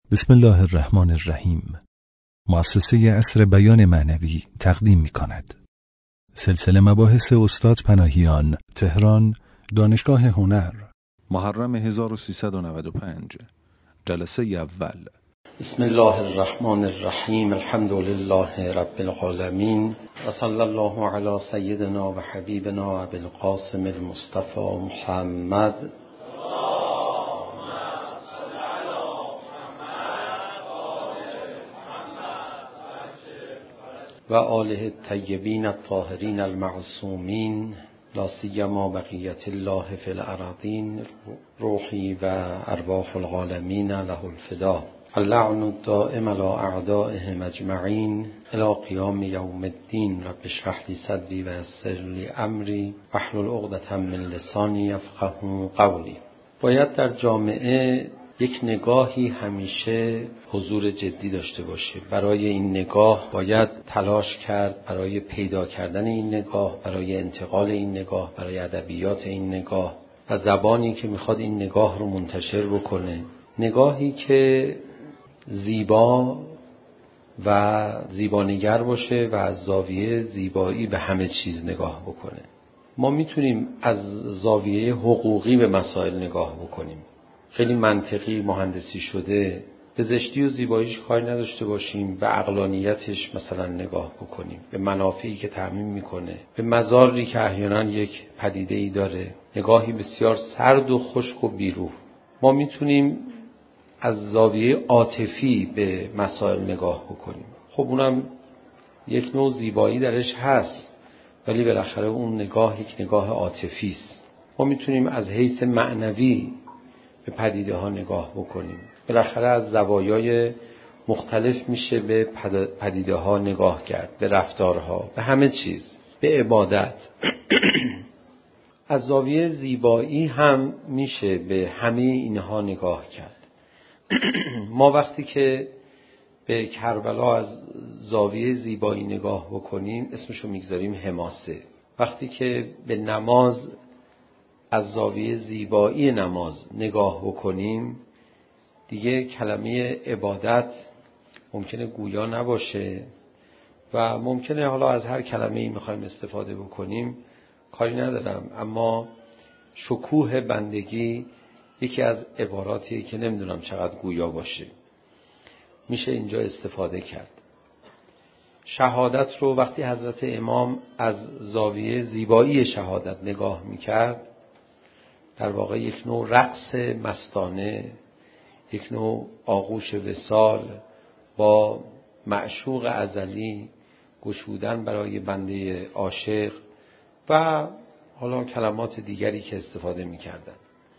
بسم الله الرحمن الرحیم. مؤسسه عصر بیان معنوی تقدیم می کند. سلسله مباحث استاد پناهیان، تهران، دانشگاه هنر، محرم 1395. جلسه اول. بسم الله الرحمن الرحیم. الحمد لله رب العالمین و صلی الله علی سیدنا و حبیبنا ابی القاسم المصطفى محمد و آله الطیبین الطاهرین المعصومین، لا سیما بقیت الله فی الارضین، روحی و ارواح العالمین له الفدا. اللعن الدائم على اعدائهم اجمعین الی قیام یوم الدین. رب اشرح لی صدری و یسر لی امری واحلل عقدة من لسانی یفقهوا قولی. باید در جامعه یک نگاهی همیشه حضور جدی داشته باشه. برای این نگاه باید تلاش کرد، برای پیدا کردن این نگاه، برای انتقال این نگاه، برای ادبیات این نگاه و زبانی که میخواد این نگاه رو منتشر بکنه. نگاهی که زیبا و زیبانگر باشه و از زاویه زیبایی به همه چیز نگاه بکنه. ما میتونیم از زاویه حقوقی به مسائل نگاه بکنیم، خیلی منطقی مهندسی شده، به زشتی و زیباییش کاری نداشته باشیم، به عقلانیتش مثلا نگاه بکنیم، به منافعی که تأمین میکنه، به مضاری که احیانا یک پدیده‌ای داره، نگاهی بسیار سرد و خشک و بیروح. ما میتونیم از زاویه عاطفی به مسائل نگاه بکنیم. خب اونم یک نوع زیبایی درش هست، ولی بالاخره اون نگاه یک نگاه عاطفی است. ما میتونیم از حیث معنوی به پدیده ها نگاه بکنیم. بالاخره از زوایای مختلف میشه به پدیده ها نگاه کرد، به رفتارها، به همه چیز، به عبادت. از زاویه زیبایی هم میشه به همه اینها نگاه کرد. ما وقتی که به کربلا از زاویه زیبایی نگاه بکنیم اسمشو میگذاریم حماسه. وقتی که به نماز از زاویه زیبایی نماز نگاه بکنیم دیگه کلمه عبادت ممکنه گویا نباشه و ممکنه حالا از هر کلمه‌ای میخوایم استفاده بکنیم کاری ندارم، اما شکوه بندگی یکی از عباراتیه که نمیدونم چقدر گویا باشه، میشه اینجا استفاده کرد. شهادت رو وقتی حضرت امام از زاویه زیبایی شهادت نگاه میکرد، در واقع یک نوع رقص مستانه، یک نوع آغوش وصال با معشوق ازلی، گشودن برای بنده عاشق و حالا کلمات دیگری که استفاده میکردن.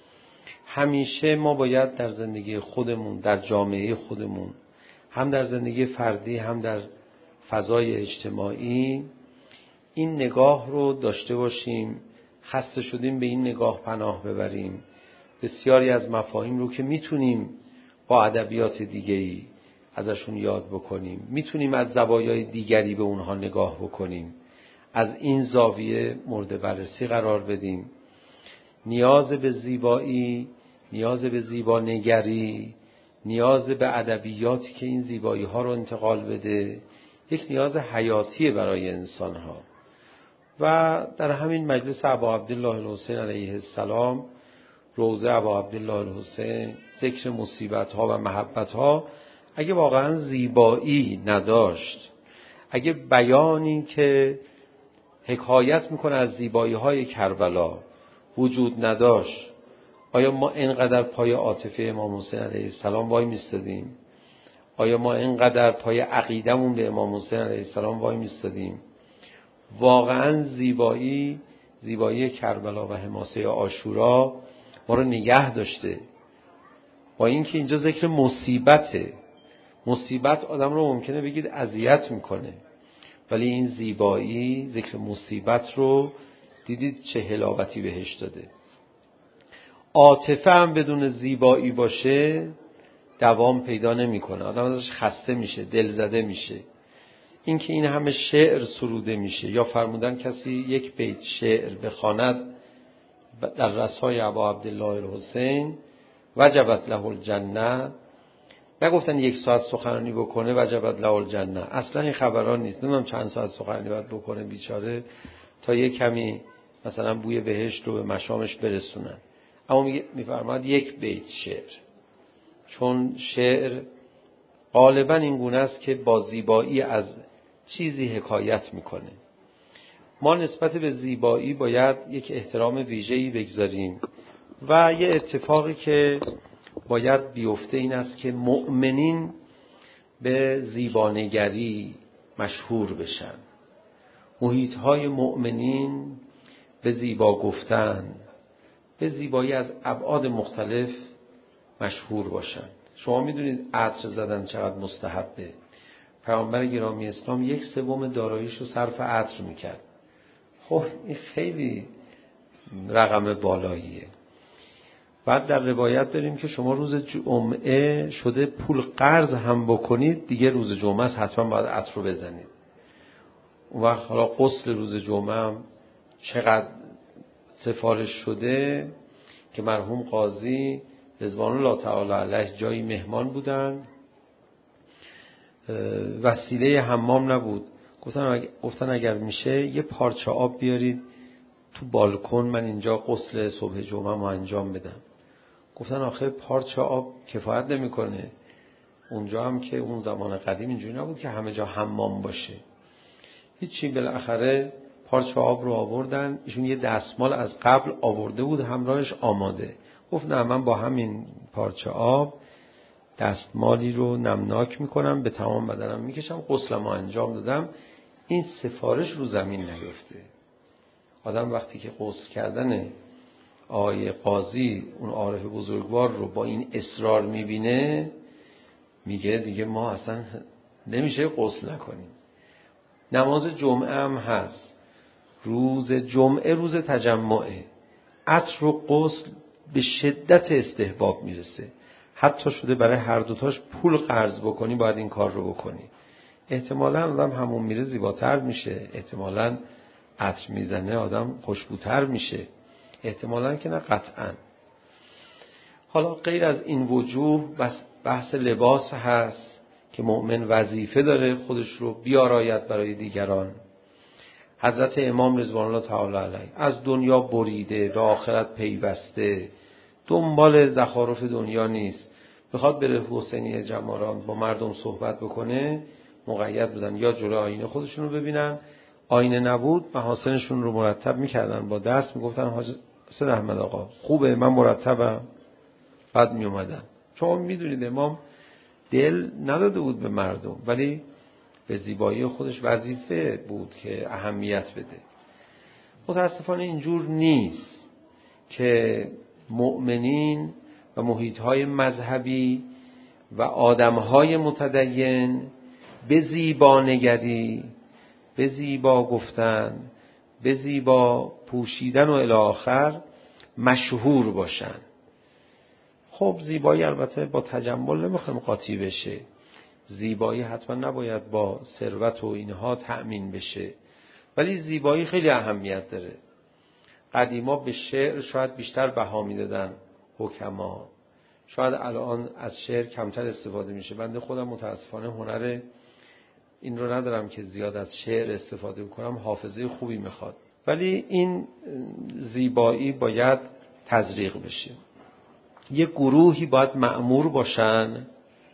همیشه ما باید در زندگی خودمون، در جامعه خودمون، هم در زندگی فردی هم در فضای اجتماعی این نگاه رو داشته باشیم. خسته شدیم به این نگاه پناه ببریم. بسیاری از مفاهیم رو که میتونیم با ادبیات دیگری ازشون یاد بکنیم، میتونیم از زوایای دیگری به اونها نگاه بکنیم، از این زاویه مورد بررسی قرار بدیم. نیاز به زیبایی، نیاز به زیبانگری، نیاز به ادبیاتی که این زیبایی ها رو انتقال بده یک نیاز حیاتی برای انسان ها. و در همین مجلس ابا عبدالله الحسین علیه السلام، روضه ابا عبدالله الحسین، ذکر مصیبت ها و محبت ها، اگه واقعا زیبایی نداشت، اگه بیانی که حکایت میکنه از زیبایی های کربلا وجود نداشت، آیا ما اینقدر پای عاطفه امام حسین علیه السلام وای میستادیم؟ آیا ما اینقدر پای عقیدمون به امام حسین علیه السلام وای میستادیم؟ واقعا زیبایی کربلا و حماسه عاشورا ما رو نگه داشته. با اینکه اینجا ذکر مصیبته، مصیبت آدم رو ممکنه بگید اذیت میکنه، ولی این زیبایی ذکر مصیبت رو دیدید چه حلاوتی بهش داده. عاطفه هم بدون زیبایی باشه دوام پیدا نمیکنه، آدم ازش خسته میشه، دلزده میشه. این که این همه شعر سروده میشه، یا فرمودن کسی یک بیت شعر بخواند در رسای ابا عبدالله الحسین وجبت له الجنه، نگفتن 1 ساعت سخنرانی بکنه وجبت له الجنه، اصلا این خبران نیست. نمیدونم چند ساعت سخنرانی باید بکنه بیچاره تا یه کمی مثلا بوی بهشت رو به مشامش برسونن. اما میفرماد 1 بیت شعر، چون شعر غالبا این گونه است که با زیبایی از چیزی حکایت میکنه. ما نسبت به زیبایی باید یک احترام ویژه‌ای بگذاریم و یه اتفاقی که باید بیفته این است که مؤمنین به زیبانگری مشهور بشن، محیط‌های مؤمنین به زیبا گفتن، به زیبایی از ابعاد مختلف مشهور باشن. شما میدونید عطر زدن چقدر مستحبه. پیامبر گرامی اسلام 1/3 داراییش رو صرف عطر میکرد. خب این خیلی رقم بالاییه. بعد در روایت داریم که شما روز جمعه شده پول قرض هم بکنید، دیگه روز جمعه است حتما باید عطر رو بزنید. اون وقت حالا غسل روز جمعه هم چقدر سفارش شده که مرحوم قاضی رضوان الله تعالی علیه جایی مهمان بودن، وسیله حمام نبود، گفتن اگر میشه یه پارچه آب بیارید تو بالکن، من اینجا غسل صبح جمعه رو انجام بدم. گفتن آخه پارچه آب کفایت نمیکنه، اونجا هم که اون زمان قدیم اینجوری نبود که همه جا حمام باشه. هیچی، بالاخره پارچه آب رو آوردن. ایشون یه دستمال از قبل آورده بود همراهش آماده. گفت نه، من با همین پارچه آب دستمالی رو نمناک میکنم، به تمام بدنم میکشم، غسلمو انجام دادم. این سفارش رو زمین نیفته. آدم وقتی که غسل کردن آقای قاضی اون عارف بزرگوار رو با این اصرار میبینه، میگه دیگه ما اصلا نمیشه غسل نکنیم. نماز جمعه هم هست، روز جمعه روز تجمعه، عطر و غسل به شدت استحباب میرسه. حتی شده برای هر دوتاش پول قرض بکنی باید این کار رو بکنی. احتمالاً آدم همون میره زیباتر میشه، احتمالاً عطر میزنه آدم خوشبوتر میشه، احتمالاً که نه قطعاً. حالا غیر از این وجوه بحث لباس هست که مؤمن وظیفه داره خودش رو بیاراید برای دیگران. حضرت امام رضوان الله تعالی علیه از دنیا بریده به آخرت پیوسته، دنبال زخارف دنیا نیست. بخواد بره حسینیه جماران با مردم صحبت بکنه، مقید بودن یا جلوی آینه خودشون رو ببینن، آینه نبود محاسنشون رو مرتب میکردن، با دست میگفتن حاج حسین احمد آقا خوبه من مرتبم، بعد میومدن. چون میدونید امام دل نداده بود به مردم، ولی به زیبایی خودش وظیفه بود که اهمیت بده. متاسفانه اینجور نیست که مؤمنین و محیط‌های مذهبی و آدم‌های متدین به زیبا نگری، به زیبا گفتن، به زیبا پوشیدن و الی آخر مشهور باشن. خب زیبایی البته با تجمل نمیخوایم قاطی بشه، زیبایی حتما نباید با ثروت و اینها تأمین بشه، ولی زیبایی خیلی اهمیت داره. قدیما به شعر شاید بیشتر بها میدادن حکما، شاید الان از شعر کمتر استفاده میشه. بنده خودم متاسفانه هنر این رو ندارم که زیاد از شعر استفاده بکنم، حافظه خوبی میخواد، ولی این زیبایی باید تزریق بشه. یک گروهی باید مأمور باشن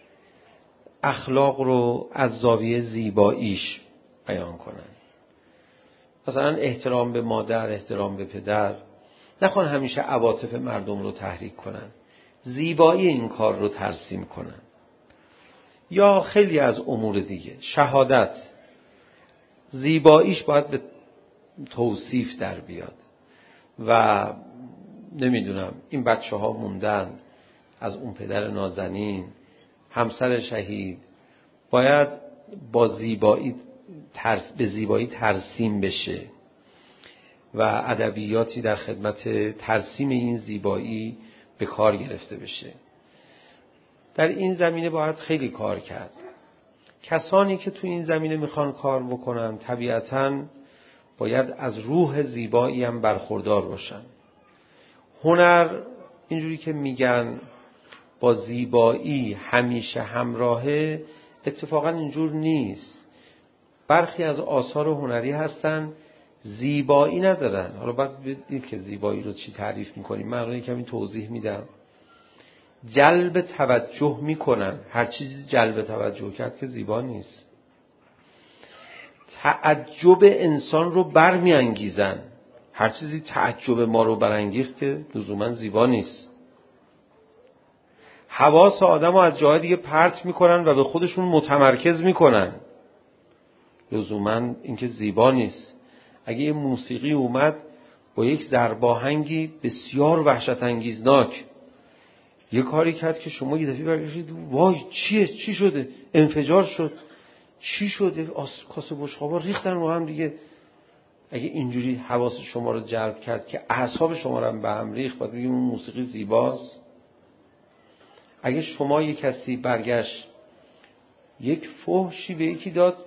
اخلاق رو از زاویه زیباییش بیان کنن. مثلا احترام به مادر، احترام به پدر، نخوان همیشه عواطف مردم رو تحریک کنن، زیبایی این کار رو ترسیم کنن. یا خیلی از امور دیگه، شهادت زیباییش باید به توصیف در بیاد. و نمیدونم این بچه ها موندن از اون پدر نازنین، همسر شهید، باید با زیبایی به زیبایی ترسیم بشه و ادبیاتی در خدمت ترسیم این زیبایی به کار گرفته بشه. در این زمینه باید خیلی کار کرد. کسانی که تو این زمینه میخوان کار بکنن طبیعتاً باید از روح زیبایی هم برخوردار باشن. هنر اینجوری که میگن با زیبایی همیشه همراهه، اتفاقا اینجور نیست. برخی از آثار هنری هستن زیبایی ندارن. حالا باید بدید که زیبایی رو چی تعریف میکنیم. من الان کمی توضیح میدم. جلب توجه میکنن. هر چیزی جلب توجه کرد که زیبا نیست. تعجب انسان رو برمیانگیزن. هر چیزی تعجب ما رو برانگیخت که لزوما زیبا نیست. حواس آدم رو از جای دیگه پرت میکنن و به خودشون متمرکز میکنن. لزوما اینکه زیبا نیست. اگه یه موسیقی اومد با یک ضرباهنگی بسیار وحشت انگیزناک یه کاری کرد که شما یه دفعه برگشتید وای چیه؟ چی شده؟ انفجار شد. چی شده؟ کاسه بشقابا ریختن رو هم دیگه. اگه اینجوری حواس شما رو جلب کرد که اعصاب شما رو هم به هم ریخت، باید بگیم اون موسیقی زیباست. اگه شما یک کسی برگشت یک فحشی به یکی داد،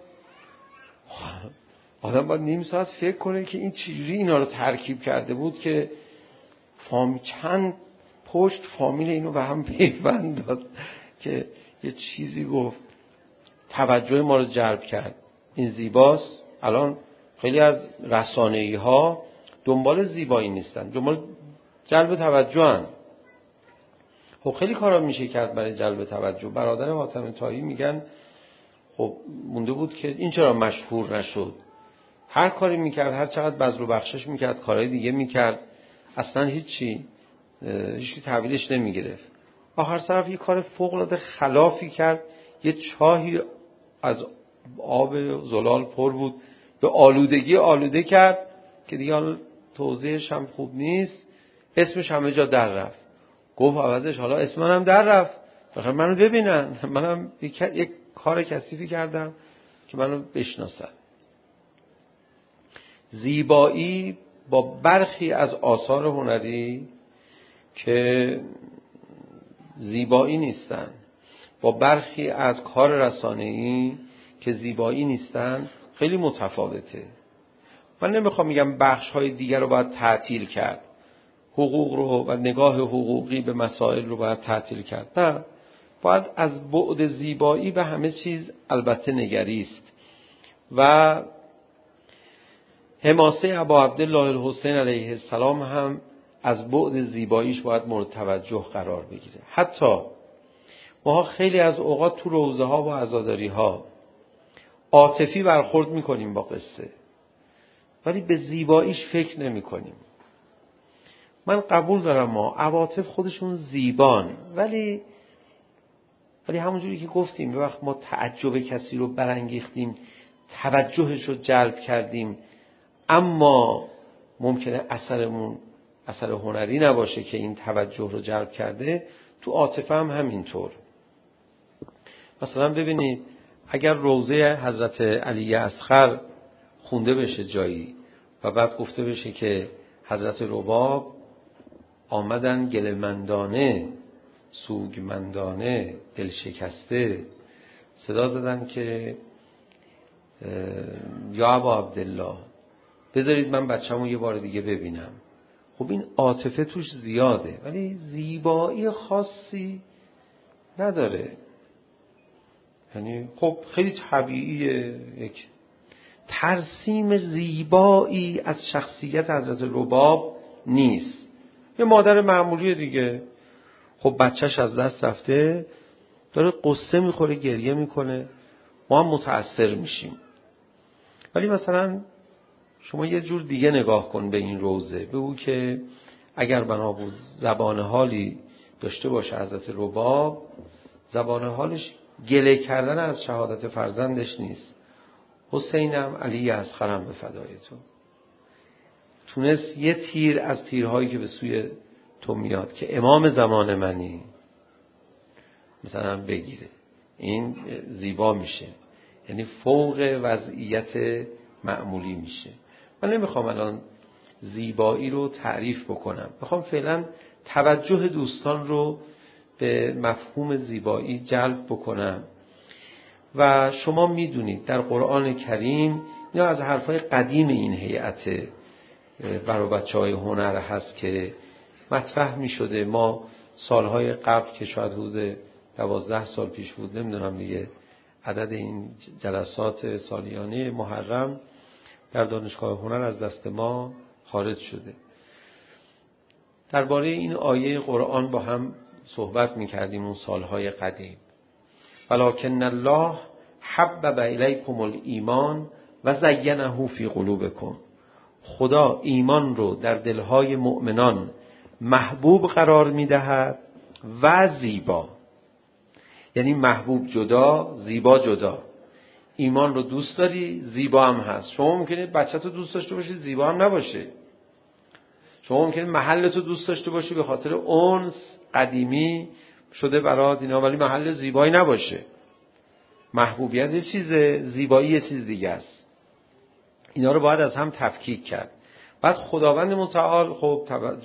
آدم باید نیم ساعت فکر کنه که این چجوری اینا رو ترکیب کرده بود که چند پشت فامیل اینو به هم پیوند داد که یه چیزی گفت توجه ما رو جلب کرد. این زیباست. الان خیلی از رسانه‌ای ها دنبال زیبایی نیستن، دنبال جلب توجه هن. خب خیلی کارا میشه کرد برای جلب توجه. برادر حاتم طایی میگن خب مونده بود که این چرا مشهور نشد. هر کاری میکرد، هر چقدر بذل و بخشش میکرد، کارهای دیگه میکرد، اصلا هیچی تحویلش نمیگرفت. آخر طرف یه کار فوق العاده خلافی کرد. یه چاهی از آب زلال پر بود، به آلودگی آلوده کرد که دیگه حالا توضیحش هم خوب نیست. اسمش همه جا در رفت. گفت عوضش حالا اسم منم در رفت، بخاطر منو ببینن، منم یک کار کثیفی کردم که منو بشناسن. زیبایی با برخی از آثار هنری که زیبایی نیستن، با برخی از کار رسانه‌ای که زیبایی نیستن خیلی متفاوته. من نمیخوام میگم بخش‌های دیگر رو باید تعطیل کرد، حقوق رو و نگاه حقوقی به مسائل رو باید تعطیل کرد. نه، باید از بعد زیبایی به همه چیز البته نگریست و حماسه ابا عبدالله الحسین علیه السلام هم از بعد زیباییش باید مورد توجه قرار بگیره. حتی ما خیلی از اوقات تو روضه ها و عزاداری ها عاطفی برخورد میکنیم با قصه، ولی به زیباییش فکر نمی کنیم. من قبول دارم ما عواطف خودشون زیبان، ولی همونجوری که گفتیم وقت ما تعجب کسی رو برانگیختیم، توجهش رو جلب کردیم، اما ممکنه اثرمون اثر هنری نباشه که این توجه رو جلب کرده. تو عاطفه هم همینطور. مثلا ببینید اگر روضه حضرت علی اصغر خونده بشه جایی و بعد گفته بشه که حضرت رباب آمدن گلمندانه سوگمندانه دل شکسته صدا زدن که یا ابا عبدالله بذارید من بچه‌مو یه بار دیگه ببینم. خب این عاطفه توش زیاده ولی زیبایی خاصی نداره. یعنی خب خیلی طبیعیه یک ترسیم زیبایی از شخصیت حضرت رباب نیست. یه مادر معمولی دیگه، خب بچهش از دست رفته، داره قصه میخوره، گریه میکنه، ما هم متأثر میشیم. ولی مثلا شما یه جور دیگه نگاه کن به این روضه، بگو که اگر بنا بود زبان حالی داشته باشه حضرت رباب، زبان حالش گله کردن از شهادت فرزندش نیست. حسینم علی اصغرم به فدای تو، تونست یه تیر از تیرهایی که به سوی تو میاد که امام زمان منی مثلا بگیره، این زیبا میشه، یعنی فوق وضعیت معمولی میشه. من نمیخوام الان زیبایی رو تعریف بکنم، میخوام فعلا توجه دوستان رو به مفهوم زیبایی جلب بکنم. و شما میدونید در قرآن کریم یا از حرفای قدیم این هیئت برای بچه‌های هنر هست که مطرح میشده ما سالهای قبل که شاید حدود 12 سال پیش بود، نمیدونم دیگه عدد این جلسات سالیانه محرم در دانشگاه هنر از دست ما خارج شده. درباره این آیه قرآن با هم صحبت می‌کردیم اون سالهای قدیم. ولکن الله حبب الیکم الایمان و زینه فی قلوبکم. خدا ایمان رو در دلهای مؤمنان محبوب قرار می‌دهد و زیبا. یعنی محبوب جدا، زیبا جدا. ایمان رو دوست داری، زیبا هم هست. شما ممکنه بچه‌تو دوست داشته باشی، زیبا هم نباشه. شما ممکنه محلتو دوست داشته باشی به خاطر انس قدیمی شده برات اینا، ولی محل زیبایی نباشه. محبوبیت یه چیزه، زیبایی یه چیز دیگه است. اینا رو باید از هم تفکیک کرد. بعد خداوند متعال خب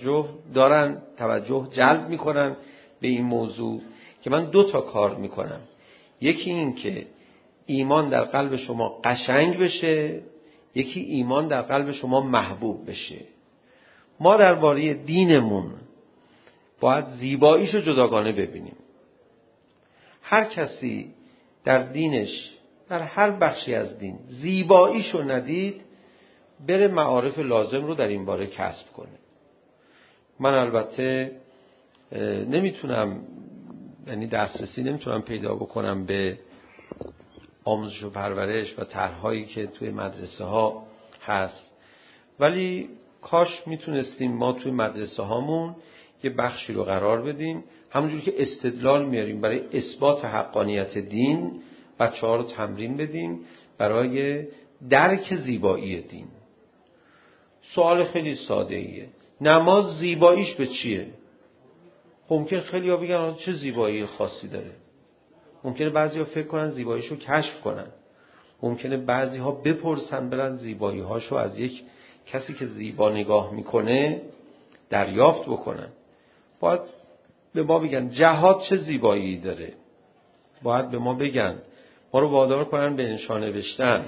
توجه جلب میکنن به این موضوع که من 2 تا کار میکنم. یکی این که ایمان در قلب شما قشنگ بشه، یکی ایمان در قلب شما محبوب بشه. ما درباره دینمون باید زیباییشو جداگانه ببینیم. هر کسی در دینش، در هر بخشی از دین زیباییشو ندید، بره معارف لازم رو در این باره کسب کنه. من البته نمیتونم، یعنی دسترسی نمیتونم پیدا بکنم به آموزش و پرورش و طرح‌هایی که توی مدرسه ها هست، ولی کاش میتونستیم ما توی مدرسه هامون یه بخشی رو قرار بدیم، همونجور که استدلال میاریم برای اثبات حقانیت دین، بچه‌ها رو تمرین بدیم برای درک زیبایی دین. سوال خیلی ساده ایه، نماز زیباییش به چیه؟ ممکن خیلی ها بگن چه زیبایی خاصی داره. ممکنه بعضی ها فکر کنن زیباییشو کشف کنن. ممکنه بعضی ها بپرسن برن زیبایی هاشو از یک کسی که زیبا نگاه میکنه دریافت بکنن. باید به ما بگن جهاد چه زیبایی داره. باید به ما بگن، ما رو وادار کنن به نشان نوشتن.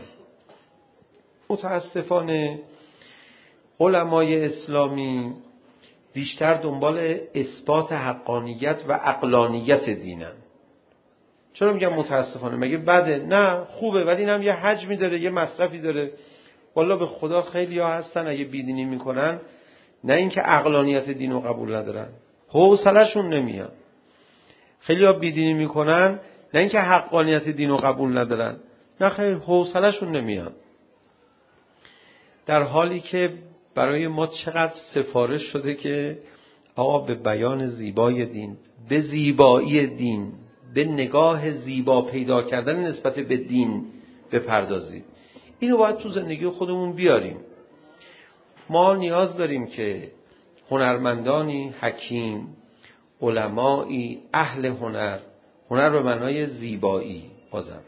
متاسفانه علمای اسلامی بیشتر دنبال اثبات حقانیت و عقلانیت دینن. چرا میگم متاسفانه؟ مگه بده؟ نه، خوبه، ولی اینم یه حجمی داره، یه مصرفی داره. والله به خدا خیلی ها هستن اگه بیدینی میکنن، نه اینکه عقلانیت دین رو قبول ندارن، حوصله‌شون نمیاد. خیلی ها بیدینی میکنن، نه اینکه حقانیت دین رو قبول ندارن، نه خیلی حوصله‌شون نمیاد. در حالی که برای ما چقدر سفارش شده که آقا به بیان زیبای دین، به زیبایی دین، به نگاه زیبا پیدا کردن نسبت به دین بپردازید. اینو باید تو زندگی خودمون بیاریم. ما نیاز داریم که هنرمندانی، حکیم، علمایی، اهل هنر به معنای زیبایی، بازم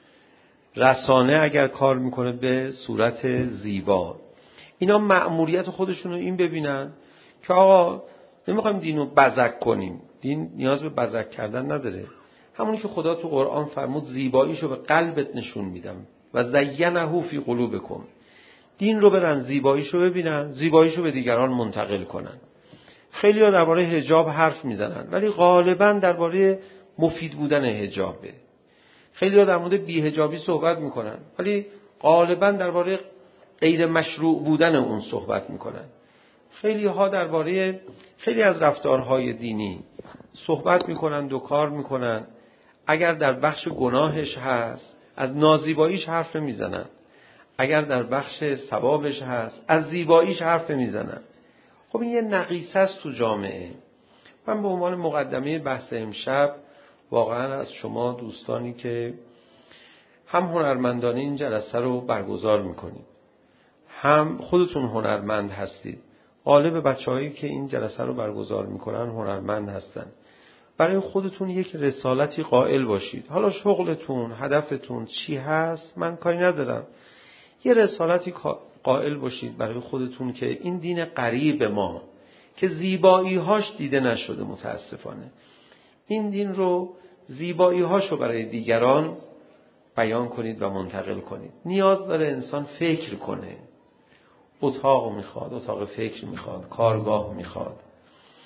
رسانه اگر کار میکنه به صورت زیبا، اینا مأموریت خودشون رو این ببینن که آقا نمیخوایم دین رو بزک کنیم. دین نیاز به بزک کردن نداره. همونی که خدا تو قرآن فرمود زیباییشو به قلبت نشون میدم و زینه فی قلوبکم. دین رو برن زیباییشو ببینن، زیباییشو به دیگران منتقل کنن. خیلی ها درباره حجاب حرف میزنن، ولی غالبا درباره مفید بودن حجابه. خیلی ها در مورد بی‌حجابی صحبت میکنن، ولی غالبا درباره غیر مشروع بودن اون صحبت میکنن. خیلی ها درباره خیلی از رفتارهای دینی صحبت میکنن و کار میکنن. اگر در بخش گناهش هست از نازیباییش حرف میزنن، اگر در بخش ثوابش هست از زیباییش حرف میزنن. خب این یه نقیصه است تو جامعه. من به عنوان مقدمه بحث امشب واقعا از شما دوستانی که هم هنرمندانه این جلسه رو برگزار میکنید، هم خودتون هنرمند هستید، غالب بچه‌هایی که این جلسه رو برگزار میکنن هنرمند هستن، برای خودتون یک رسالتی قائل باشید. حالا شغلتون، هدفتون چی هست من کاری ندارم، یه رسالتی قائل باشید برای خودتون که این دین غریب ما که زیبایی‌هاش دیده نشده متاسفانه، این دین رو زیبایی‌هاشو برای دیگران بیان کنید و منتقل کنید. نیاز داره انسان فکر کنه. اتاق میخواد، اتاق فکر میخواد، کارگاه میخواد.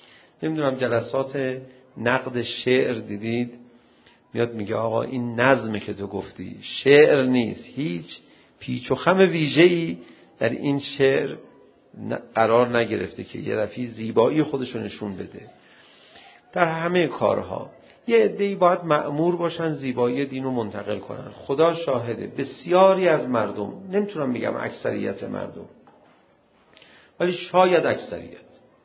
نمیدونم جلسات نقد شعر دیدید، میاد میگه آقا این نظمه که تو گفتی شعر نیست، هیچ پیچ و خم ویژه‌ای در این شعر قرار نگرفته که یه دفعه زیبایی خودشو نشون بده. در همه کارها یه عده‌ای باید مأمور باشن زیبایی دین رو منتقل کنن. خدا شاهده بسیاری از مردم، نمیتونم بگم اکثریت مردم، ولی شاید اکثریت،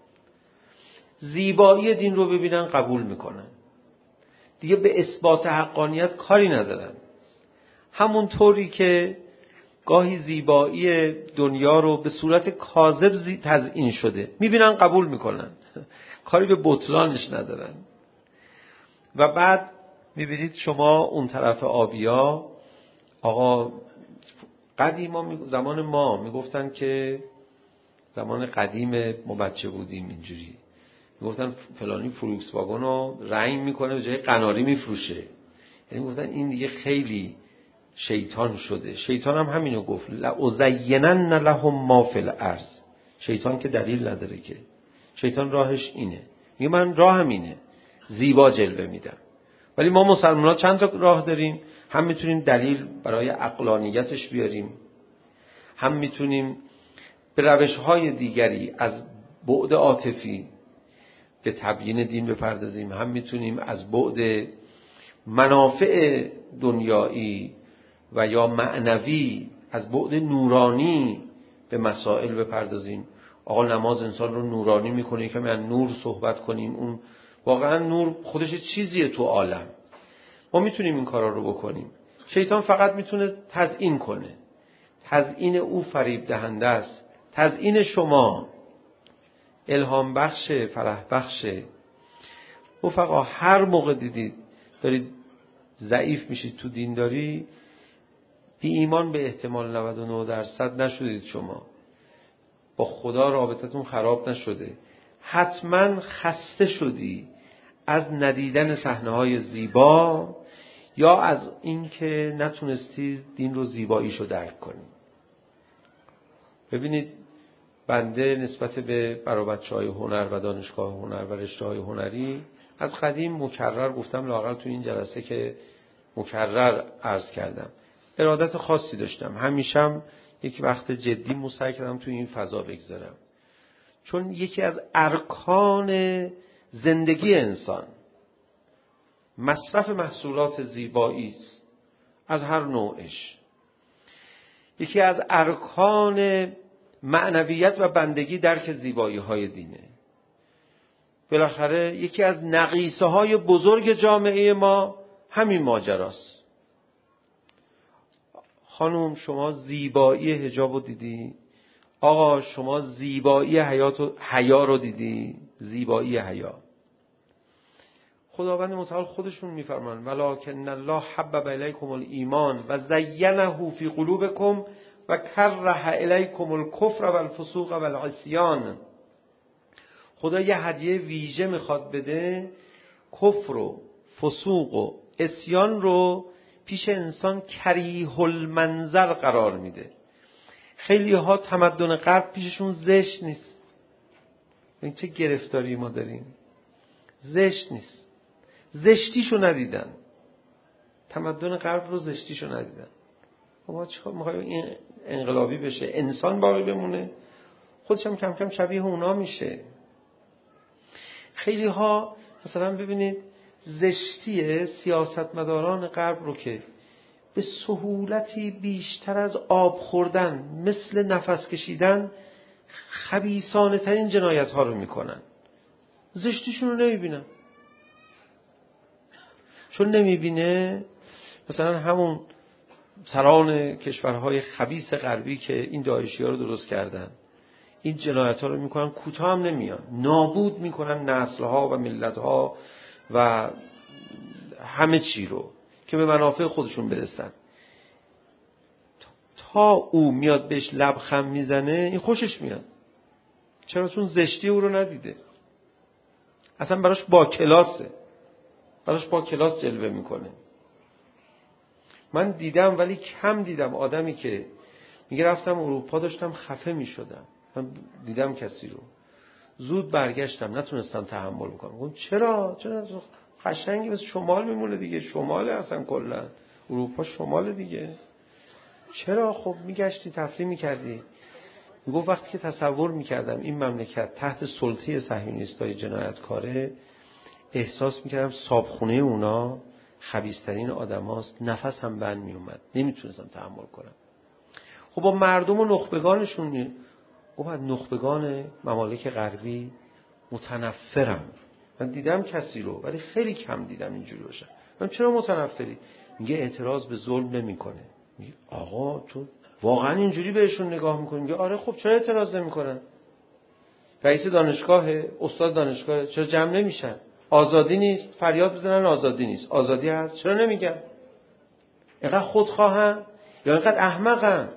زیبایی دین رو ببینن قبول میکنن، دیگه به اثبات حقانیت کاری ندارن. همون طوری که گاهی زیبایی دنیا رو به صورت کاذب تزیین شده میبینن قبول میکنن، کاری به بطلانش ندارن. و بعد میبینید شما اون طرف آبیا، آقا قدیما زمان ما میگفتن که زمان قدیم ما بچه بودیم اینجوری میگفتن فلانی فولکس واگن رو رنگ میکنه به جای قناری میفروشه، یعنی میگفتن این دیگه خیلی شیطان شده. شیطان هم همینو گفت، لأزینن لهم ما فی الارض. شیطان که دلیل نداره که، شیطان راهش اینه، میگه من راهم اینه، زیبا جلوه میدم. ولی ما مسلمان‌ها چند تا راه داریم، هم میتونیم دلیل برای عقلانیتش بیاریم، هم میتونیم به روش‌های دیگری از بعد عاطفی به تبیین دین بپردازیم، هم میتونیم از بعد منافع دنیایی و یا معنوی از بعد نورانی به مسائل بپردازیم. آقا نماز انسان رو نورانی میکنه، که من نور صحبت کنیم، اون واقعا نور خودش چیزیه تو عالم، ما میتونیم این کارا رو بکنیم. شیطان فقط میتونه تزیین کنه، تزیین او فریب دهنده است، تزیین شما الهام بخش، فرح بخشه. رفقا هر موقع دیدید دارید ضعیف میشید تو دینداری، بی ایمان به احتمال 99% نشدید، شما با خدا رابطتون خراب نشده، حتما خسته شدی از ندیدن صحنه‌های زیبا یا از اینکه نتونستی دین رو زیباییشو درک کنی. ببینید بنده نسبت به برای بچه‌های هنر و دانشگاه هنر و رشته‌های هنری از قدیم مکرر گفتم، لااقل تو این جلسه که مکرر عرض کردم، ارادت خاصی داشتم، همیشم یک وقت جدی سعی کردم تو این فضا بگذارم، چون یکی از ارکان زندگی انسان مصرف محصولات زیبایی است از هر نوعش. یکی از ارکان معنویت و بندگی درک زیبایی‌های دینه. بالاخره یکی از نقیصه‌های بزرگ جامعه ما همین ماجراست. خانم شما زیبایی حجاب رو دیدی؟ آقا شما زیبایی حیا رو دیدی؟ زیبایی حیا. خداوند متعال خودشون میفرمان ولکن الله حبب الیکم الایمان و زینه فی قلوبکم و کره الیکم الکفر و الفسوق و العصیان. خدا یه هدیه ویژه میخواد بده، کفر و فسوق و عصیان رو پیش انسان کریه المنظر قرار میده. خیلی ها تمدن غرب پیششون زشت نیست. این چه گرفتاری ما داریم، زشت نیست، زشتیشو ندیدن، تمدن غرب رو زشتیشو ندیدن. ما چیکار می‌خوایم این انقلابی بشه، انسان باقی بمونه؟ خودش هم کم کم شبیه اونا میشه. خیلی ها مثلا ببینید زشتی سیاستمداران غرب رو که به سهولتی بیشتر از آب خوردن، مثل نفس کشیدن، خبیثانه ترین جنایت ها رو میکنن، زشتیشون رو نمیبینن. چون نمیبینه مثلا همون سران کشورهای خبیث غربی که این داعشی ها رو درست کردن، این جنایت ها رو میکنن، کوتاه هم نمیان، نابود میکنن نسل ها و ملت ها و همه چی رو که به منافع خودشون برسن. تا او میاد بهش لبخند میزنه این خوشش میاد. چرا؟ چون زشتی او رو ندیده، اصلا براش با کلاسه، براش با کلاس جلوه میکنه. من دیدم، ولی کم دیدم، آدمی که میگه رفتم اروپا داشتم خفه میشدم. من دیدم کسی رو زود برگشتم، نتونستم تحمل کنم. گفتم چرا قشنگی مثل شمال میمونه دیگه، شماله اصلا کلا اروپا شماله دیگه. چرا؟ خب میگشتی تفریح میکردی. میگفت وقتی که تصور میکردم این مملکت تحت سلطه صهیونیستای جنایتکاره، احساس میکردم صابخونه اونا خبیث‌ترین آدماست، نفس هم بند میومد، نمیتونستم تحمل کنم. خب با مردم و نخبگانشون گفت نخبگان ممالک غربی متنفرم. من دیدم کسی رو ولی خیلی کم دیدم اینجوری باشه. من چرا متنفری؟ میگه اعتراض به ظلم نمیکنه. میگه آقا تو واقعا اینجوری بهشون نگاه میکنی؟ میگه آره خب چرا اعتراض نمیکنن؟ رئیس دانشگاه، استاد دانشگاه، چرا جمع نمیشن؟ آزادی نیست؟ فریاد بزنن آزادی نیست. آزادی هست، چرا نمیگن؟ اینقدر خودخواهن یا اینقدر احمقن؟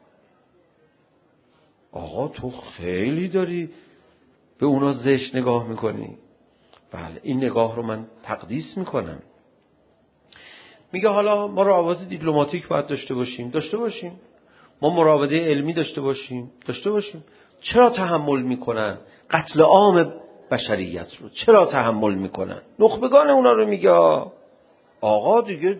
آقا تو خیلی داری به اونا زشت نگاه میکنی. بله این نگاه رو من تقدیس میکنم. میگه حالا ما روابط دیپلماتیک باید داشته باشیم. ما مراوده علمی داشته باشیم. چرا تحمل میکنن قتل عام بشریت رو؟ چرا تحمل میکنن؟ نخبگان اونا رو میگه آقا دیگه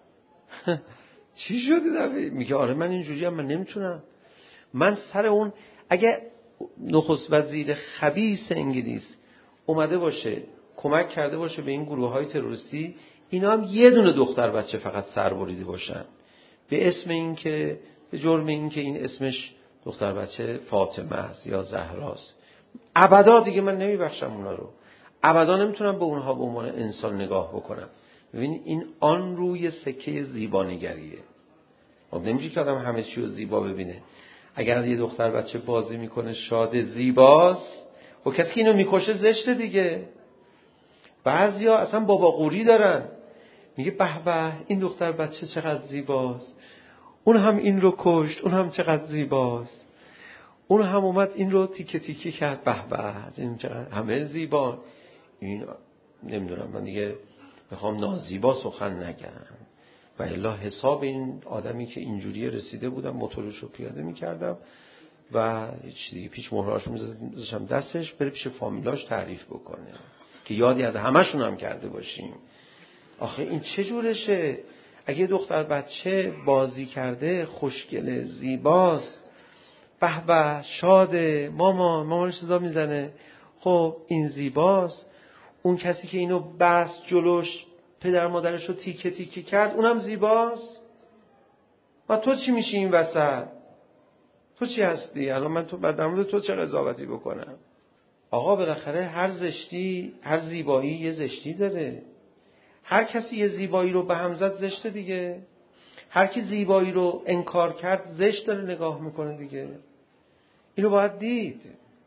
چی شده دفعه؟ میگه آره من اینجوری هم من نمیتونم. من سر اون اگه نخست وزیر خبیث انگلیس اومده باشه کمک کرده باشه به این گروه های تروریستی، اینا هم یه دونه دختر بچه فقط سر بریده باشن به اسم این که به جرم این که این اسمش دختر بچه فاطمه است یا زهراست، ابدا دیگه من نمیبخشم اونا رو. ابدا نمیتونم به اونها به عنوان انسان نگاه بکنم. ببین این آن روی سکه زیبانگریه. خب نمیشه که آدم همه چی رو زیبا ببینه. اگر یه دختر بچه بازی میکنه شاد زیباست، و کسی که اینو میکشه زشته دیگه. بعضیا اصلا بابا قوری دارن، میگه به به این دختر بچه چقدر زیباست، اون هم این رو کشت، اون هم چقدر زیباست، اون هم اومد این رو تیکه تیکه کرد، به به این چقدر همه زیبا. این نمیدونم، من دیگه میخوام نازیبا سخن نگم و الا حساب این آدمی که اینجوری رسیده بودم موتورش رو پیاده میکردم و هیچ دیگه پیش مهرهاش میذاشم دستش بره پیش فامیلاش تعریف بکنه که یادی از همشون هم کرده باشیم. آخه این چه جورشه؟ اگه دختر بچه بازی کرده خوشگله زیباست، به به شاده، مامانش صدا میزنه، خب این زیباست. اون کسی که اینو بست جلوش پدر مادرش رو تیکه تیکه کرد اونم زیباست. و تو چی میشی این وسط؟ تو چی هستی؟ الان من در مورد تو چه قضاوتی بکنم؟ آقا بالاخره هر زشتی، هر زیبایی یه زشتی داره. هر کسی یه زیبایی رو به هم زد زشته دیگه. هر کی زیبایی رو انکار کرد زشت داره نگاه میکنه دیگه. اینو باید دید.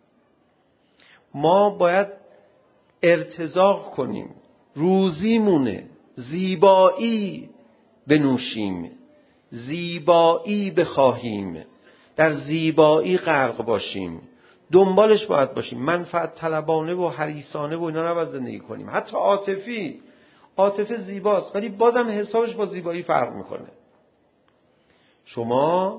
ما باید ارتزاق کنیم، روزیمونه زیبایی بنوشیم، زیبایی بخواهیم، در زیبایی غرق باشیم، دنبالش باید باشیم. منفعت طلبانه و حریصانه و اینا نباید زندگی کنیم. حتی عاطفه زیباست ولی بازم حسابش با زیبایی فرق میکنه. شما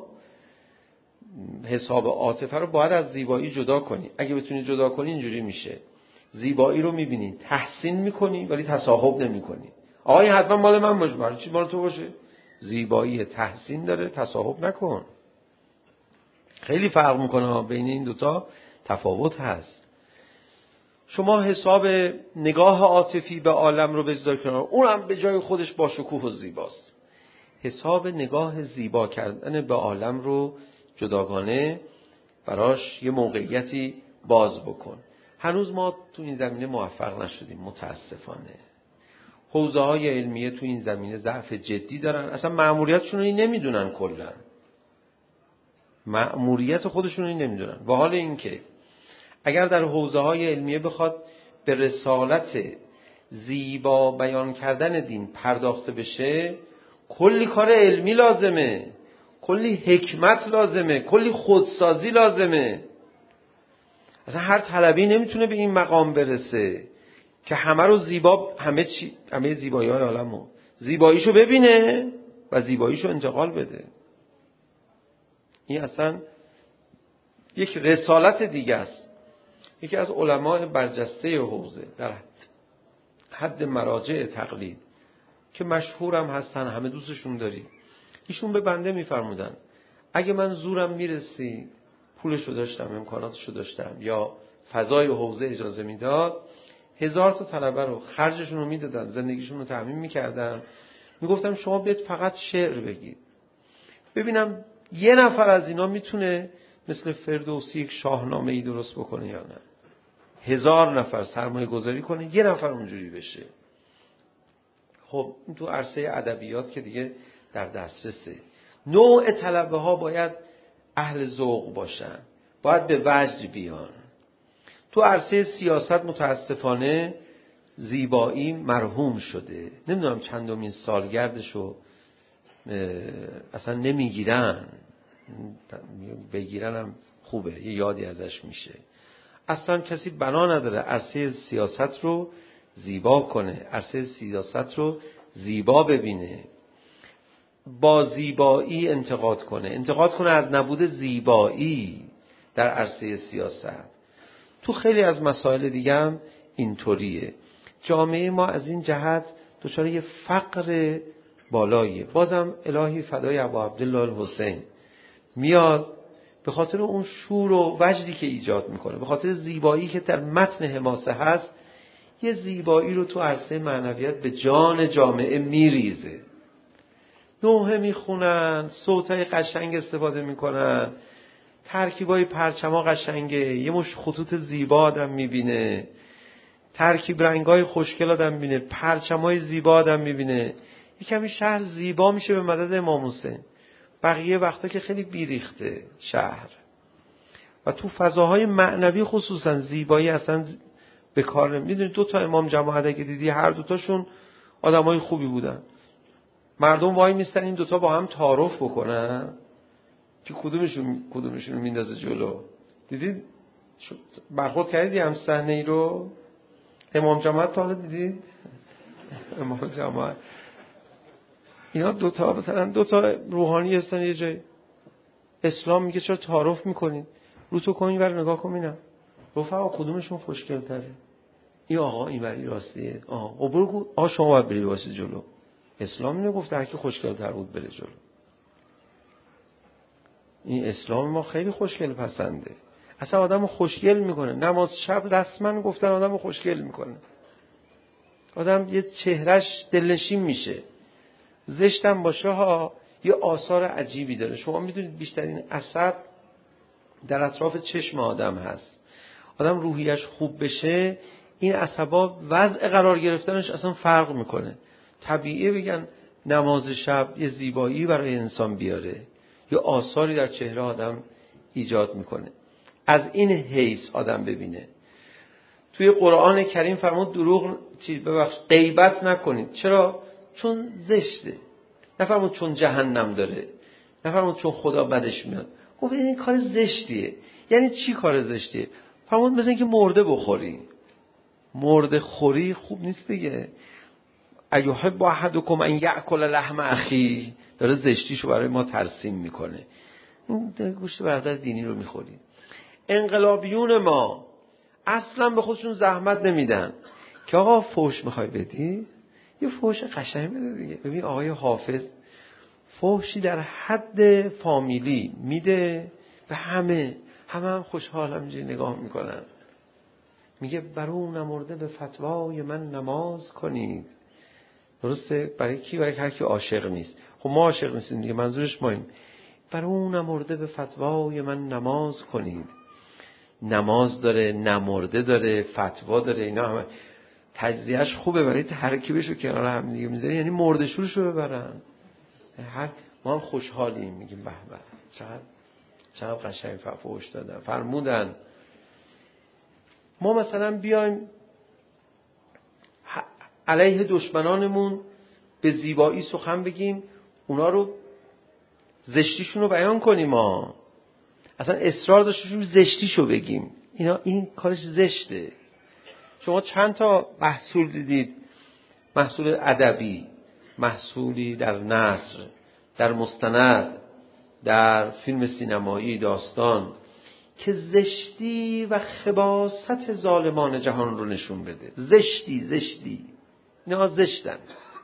حساب عاطفه رو باید از زیبایی جدا کنی. اگه بتونی جدا کنی اینجوری میشه. زیبایی رو میبینی، تحسین میکنی ولی تصاحب نمیکنی. آقا این حتما مال من باشه، برای چی مال تو باشه؟ زیبایی تحسین داره، تصاحب نکن. خیلی فرق میکنه بین این دوتا، تفاوت هست. شما حساب نگاه عاطفی به عالم رو بذار کنار، اونم به جای خودش با شکوه و زیباست. حساب نگاه زیبا کردن به عالم رو جداگانه براش یه موقعیتی باز بکن. هنوز ما تو این زمینه موفق نشدیم متاسفانه. حوزه های علمیه تو این زمینه ضعف جدی دارن، اصلا مأموریتشون رو نمیدونن، کلا مأموریت خودشون رو نمیدونن. و حال این که اگر در حوزه های علمیه بخواد به رسالت زیبا بیان کردن دین پرداخته بشه، کلی کار علمی لازمه، کلی حکمت لازمه، کلی خودسازی لازمه. اصلا هر طلبی نمیتونه به این مقام برسه که همه رو زیبا، همه زیبایی های عالمو زیباییشو ببینه و زیباییشو انتقال بده. این اصلا یک رسالت دیگه است. یکی از علماء برجسته حوزه در حد مراجع تقلید که مشهورم هستن، همه دوستشون دارید، ایشون به بنده میفرمودن اگه من زورم میرسید، پولشو داشتم، امکاناتشو داشتم، یا فضای حوزه اجازه میداد، 1000 تا طلبه رو خرجشون رو میدادن، زندگیشون رو تامین میکردم، میگفتم شما بیاید فقط شعر بگید، ببینم یه نفر از اینا میتونه مثل فردوسی یک شاهنامه ای درست بکنه یا نه. 1000 نفر سرمایه گذاری کنه، یه نفر اونجوری بشه. خب این تو عرصه ادبیات که دیگه در دسترسه. نوع طلبه ها باید اهل ذوق باشن، باید به وجد بیان. تو عرصه سیاست متاسفانه زیبایی مرحوم شده. نمیدونم چندمین سالگردشو اصلا نمیگیرن، بگیرن هم خوبه، یه یادی ازش میشه. اصلا کسی بنا نداره عرصه سیاست رو زیبا کنه، عرصه سیاست رو زیبا ببینه، با زیبایی انتقاد کنه از نبود زیبایی در عرصه سیاست. تو خیلی از مسائل دیگه هم اینطوریه. جامعه ما از این جهت دچار یه فقر بالاییه. بازم الهی فدای ابو عبدالله الحسین میاد به خاطر اون شور و وجدی که ایجاد میکنه، به خاطر زیبایی که در متن حماسه هست، یه زیبایی رو تو عرصه معنویت به جان جامعه میریزه. نوحه میخونن، صوتای قشنگ استفاده میکنن، ترکیبای پرچما قشنگه، یه مش خطوط زیبا آدم میبینه، ترکیب رنگای خوشگل آدم میبینه، پرچمای زیبا آدم میبینه، یه کمی شهر زیبا میشه به مدد امام حسین. بقیه وقتا که خیلی بیریخته شهر. و تو فضاهای معنوی خصوصا زیبایی اصلا به کار نمیدونید. 2 تا امام جماعت اگه دیدی هر دوتاشون آدمای خوبی بودن. مردم وای میستن این 2 تا با هم تعارف بکنن که کدومشون میندازه جلو. دیدید برخورد کردید هم صحنه ای رو؟ امام جماعت تا حالا دیدید؟ امام جماعت اینا 2 تا مثلا 2 تا روحانی هستن یه جای. اسلام میگه چرا تعارف میکنین؟ رو تو کن اینور نگاه کن ببینم رفقا کدومشون خوشگل تره. این آقا اینوری راستیه. آقا برو آقا شما باید بری واسه جلو. اسلام اینو گفته هر کی خوشگل تر بود بره جلو. این اسلام ما خیلی خوشگل پسنده. اصلا آدمو خوشگل میکنه. نماز شب رسما گفتن آدمو خوشگل میکنه. آدم یه چهرش دلنشین میشه. زشتم باشه ها یه آثار عجیبی داره. شما میدونید بیشترین عصب در اطراف چشم آدم هست. آدم روحیش خوب بشه این عصبا وضع قرار گرفتنش اصلا فرق میکنه. طبیعیه بگن نماز شب یه زیبایی برای انسان بیاره، یه آثاری در چهره آدم ایجاد میکنه. از این حیث آدم ببینه. توی قرآن کریم فرمود غیبت نکنید. چرا؟ چون زشته. نفرمود چون جهنم داره، نفرمود چون خدا بدش میاد. گفت این کار زشتیه. یعنی چی کار زشتیه؟ فرمود مثل اینکه مرده بخوری. مرده خوری خوب نیست دیگه. ایحب احدکم ان یأکل لحم اخیه، داره زشتیشو برای ما ترسیم میکنه. این گوشت برادر دینی رو میخوری. انقلابیون ما اصلا به خودشون زحمت نمیدن که آقا فحش میخوای بدی یه فحش قشنگ بده دیگه. ببین آقای حافظ فحشی در حد فامیلی میده به همه هم خوشحال همینجوری نگاه میکنن. میگه برو نمرده به فتوای من نماز کنید. درسته؟ برای کی؟ برای هر کی عاشق نیست. خب ما عاشق نیستیم دیگه، منظورش ماییم. برو نمرده به فتوای من نماز کنید. نماز داره، نمرده داره، فتوا داره، اینا همه تجزیهش خوبه برای ترکیبشو کنار هم دیگه میذاری، یعنی مرده شورشو ببرن. ما هم خوشحالیم میگیم به به چقدر قشنگ فحش دادن فرمودن. ما مثلا بیایم علیه دشمنانمون به زیبایی سخن بگیم، اونا رو زشتیشون رو بیان کنیم، ما اصلا اصرار داشتیم زشتیشو بگیم. این کارش زشته. شما چند تا محصول دیدید؟ محصول ادبی، محصولی در نثر، در مستند، در فیلم سینمایی، داستان، که زشتی و خباثت ظالمان جهان رو نشون بده. زشتی اینا زشتن.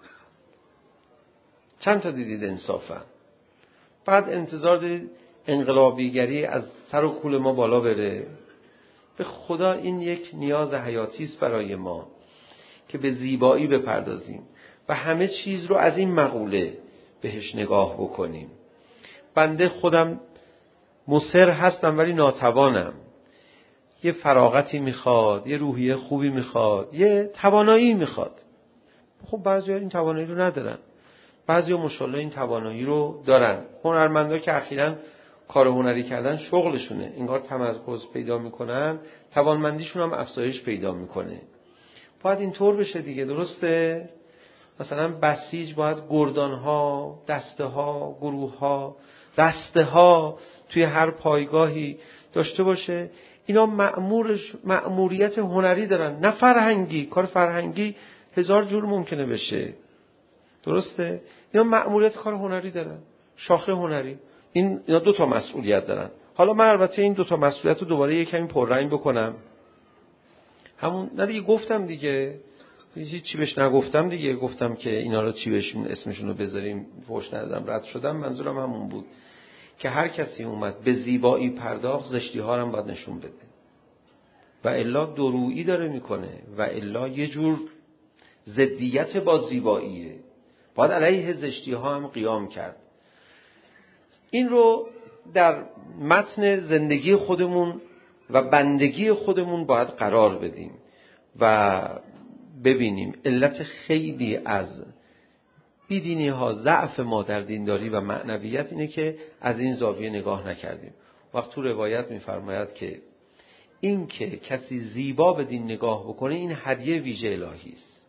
چند تا دیدید انصافا؟ بعد انتظار دارید انقلابیگری از سر و کول ما بالا بره. به خدا این یک نیاز حیاتی است برای ما که به زیبایی بپردازیم و همه چیز رو از این مقوله بهش نگاه بکنیم. بنده خودم مصر هستم ولی ناتوانم. یه فراغتی میخواد، یه روحیه خوبی میخواد، یه توانایی میخواد. خب بعضیا این توانایی رو ندارن، بعضیا ماشاءالله این توانایی رو دارن. هنرمندا که اخیراً کار هنری کردن شغلشونه، انگار تمرکز پیدا میکنن، توانمندیشون هم افزایش پیدا میکنه. باید اینطور بشه دیگه، درسته؟ مثلا بسیج باید گردانها، دسته‌ها، گروه‌ها، رسته‌ها توی هر پایگاهی داشته باشه. اینا مأموریت هنری دارن، نه فرهنگی. کار فرهنگی 1000 جور ممکنه بشه، درسته؟ اینا مأموریت کار هنری دارن، شاخه هنری. اینا 2 تا مسئولیت دارن. حالا من البته این 2 تا مسئولیت رو دوباره یکمی پررنگ بکنم. همون نه دیگه، گفتم دیگه، چی بهش نگفتم دیگه. گفتم که اینا رو چی بهشون اسمشون رو بذاریم، فحش ندادم، رد شدم. منظورم همون بود که هر کسی اومد به زیبایی پرداخت، زشتی ها رو هم باید نشون بده. و الا درویی داره میکنه، و الا یه جور ضدیت با زیباییه. باید علیه زشتی ها هم قیام کرد. این رو در متن زندگی خودمون و بندگی خودمون باید قرار بدیم و ببینیم علت خیلی از بیدینی ها، ضعف ما در دینداری و معنویت اینه که از این زاویه نگاه نکردیم. وقت تو روایت می‌فرماید که این که کسی زیبا به دین نگاه بکنه، این هدیه ویژه الهی است،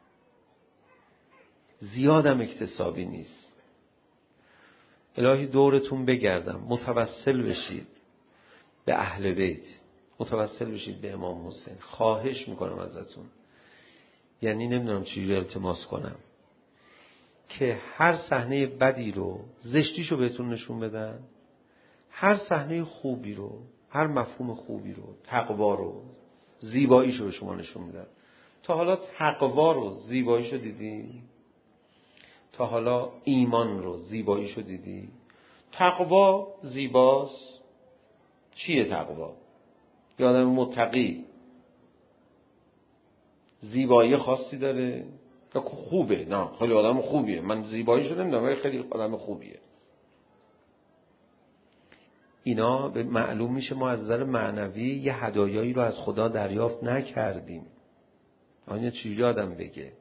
زیادم اکتسابی نیست. الهی دورتون بگردم، متوسل بشید به اهل بیت، متوسل بشید به امام حسین. خواهش میکنم ازتون، یعنی نمیدونم چجوری التماس کنم که هر صحنه بدی رو، زشتیشو بهتون نشون بدن، هر صحنه خوبی رو، هر مفهوم خوبی رو، تقوا رو، زیباییشو به شما نشون میدن. تا حالا تقوا رو، زیباییشو دیدی؟ تا حالا ایمان رو، زیباییشو دیدی؟ تقوا زیباست. چیه تقوا؟ یه آدم متقی زیبایی خاصی داره یا خوبه؟ نه، خیلی آدم خوبیه. من زیباییشو نمیدونم ولی خیلی آدم خوبیه. اینا به معلوم میشه ما از نظر معنوی یه هدایایی رو از خدا دریافت نکردیم. آنیا چیزی آدم بگه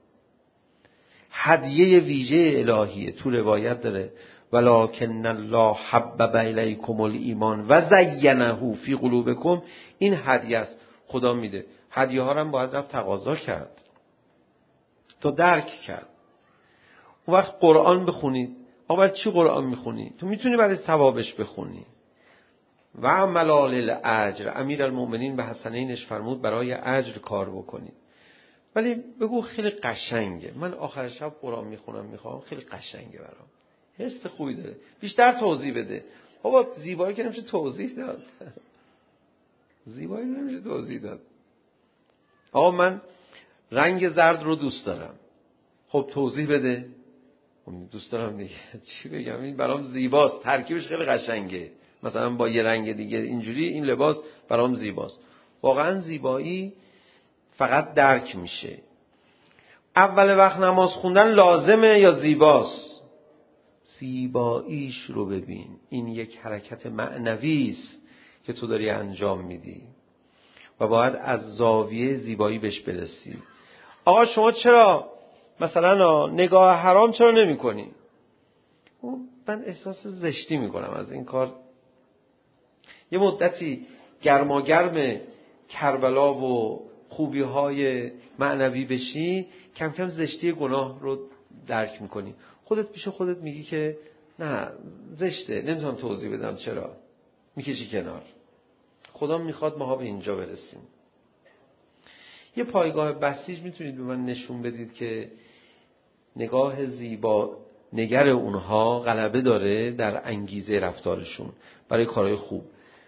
هدیه ویژه الهیه. تو روایت داره ولکن الله حبب الیکم الایمان و زینه فی قلوبکم. این هدیه است، خدا میده. هدیه ها رو هم باید رفت تقاضا کرد تا درک کرد. اون وقت قرآن بخونید. برای چی قرآن میخونی؟ تو میتونی برای ثوابش بخونی. و عمل للاجر، امیرالمؤمنین به حسنینش فرمود برای اجر کار بکنید. ولی بگو خیلی قشنگه، من آخر شب قرآن میخونم خیلی قشنگه برام، حس خوبی داره، بیشتر توضیح بده. بابا زیبایی که نمیشه توضیح داد. زیبایی نمیشه توضیح داد. من رنگ زرد رو دوست دارم. خب توضیح بده. دوست دارم دیگه، چی بگم؟ این برام زیباست، ترکیبش خیلی قشنگه. مثلا با یه رنگ دیگه اینجوری این لباس برام زیباست. واقعا زیبایی فقط درک میشه. اول وقت نماز خوندن لازمه یا زیباست؟ زیباییش رو ببین. این یک حرکت معنوی است که تو داری انجام میدی و باید از زاویه زیبایی بهش برسی. آقا شما چرا مثلا نگاه حرام چرا نمی کنی؟ من احساس زشتی میکنم از این کار. یه مدتی گرماگرم کربلا و خوبی های معنوی بشی، کم کم زشتی گناه رو درک میکنی. خودت پیش خودت میگی که نه زشته، نمیتونم توضیح بدم چرا، میکشی کنار. خدا میخواد ماها به اینجا برسیم. یه پایگاه بسیج میتونید به من نشون بدید که نگاه زیبا نگر اونها غلبه داره در انگیزه رفتارشون برای کارهای خوب.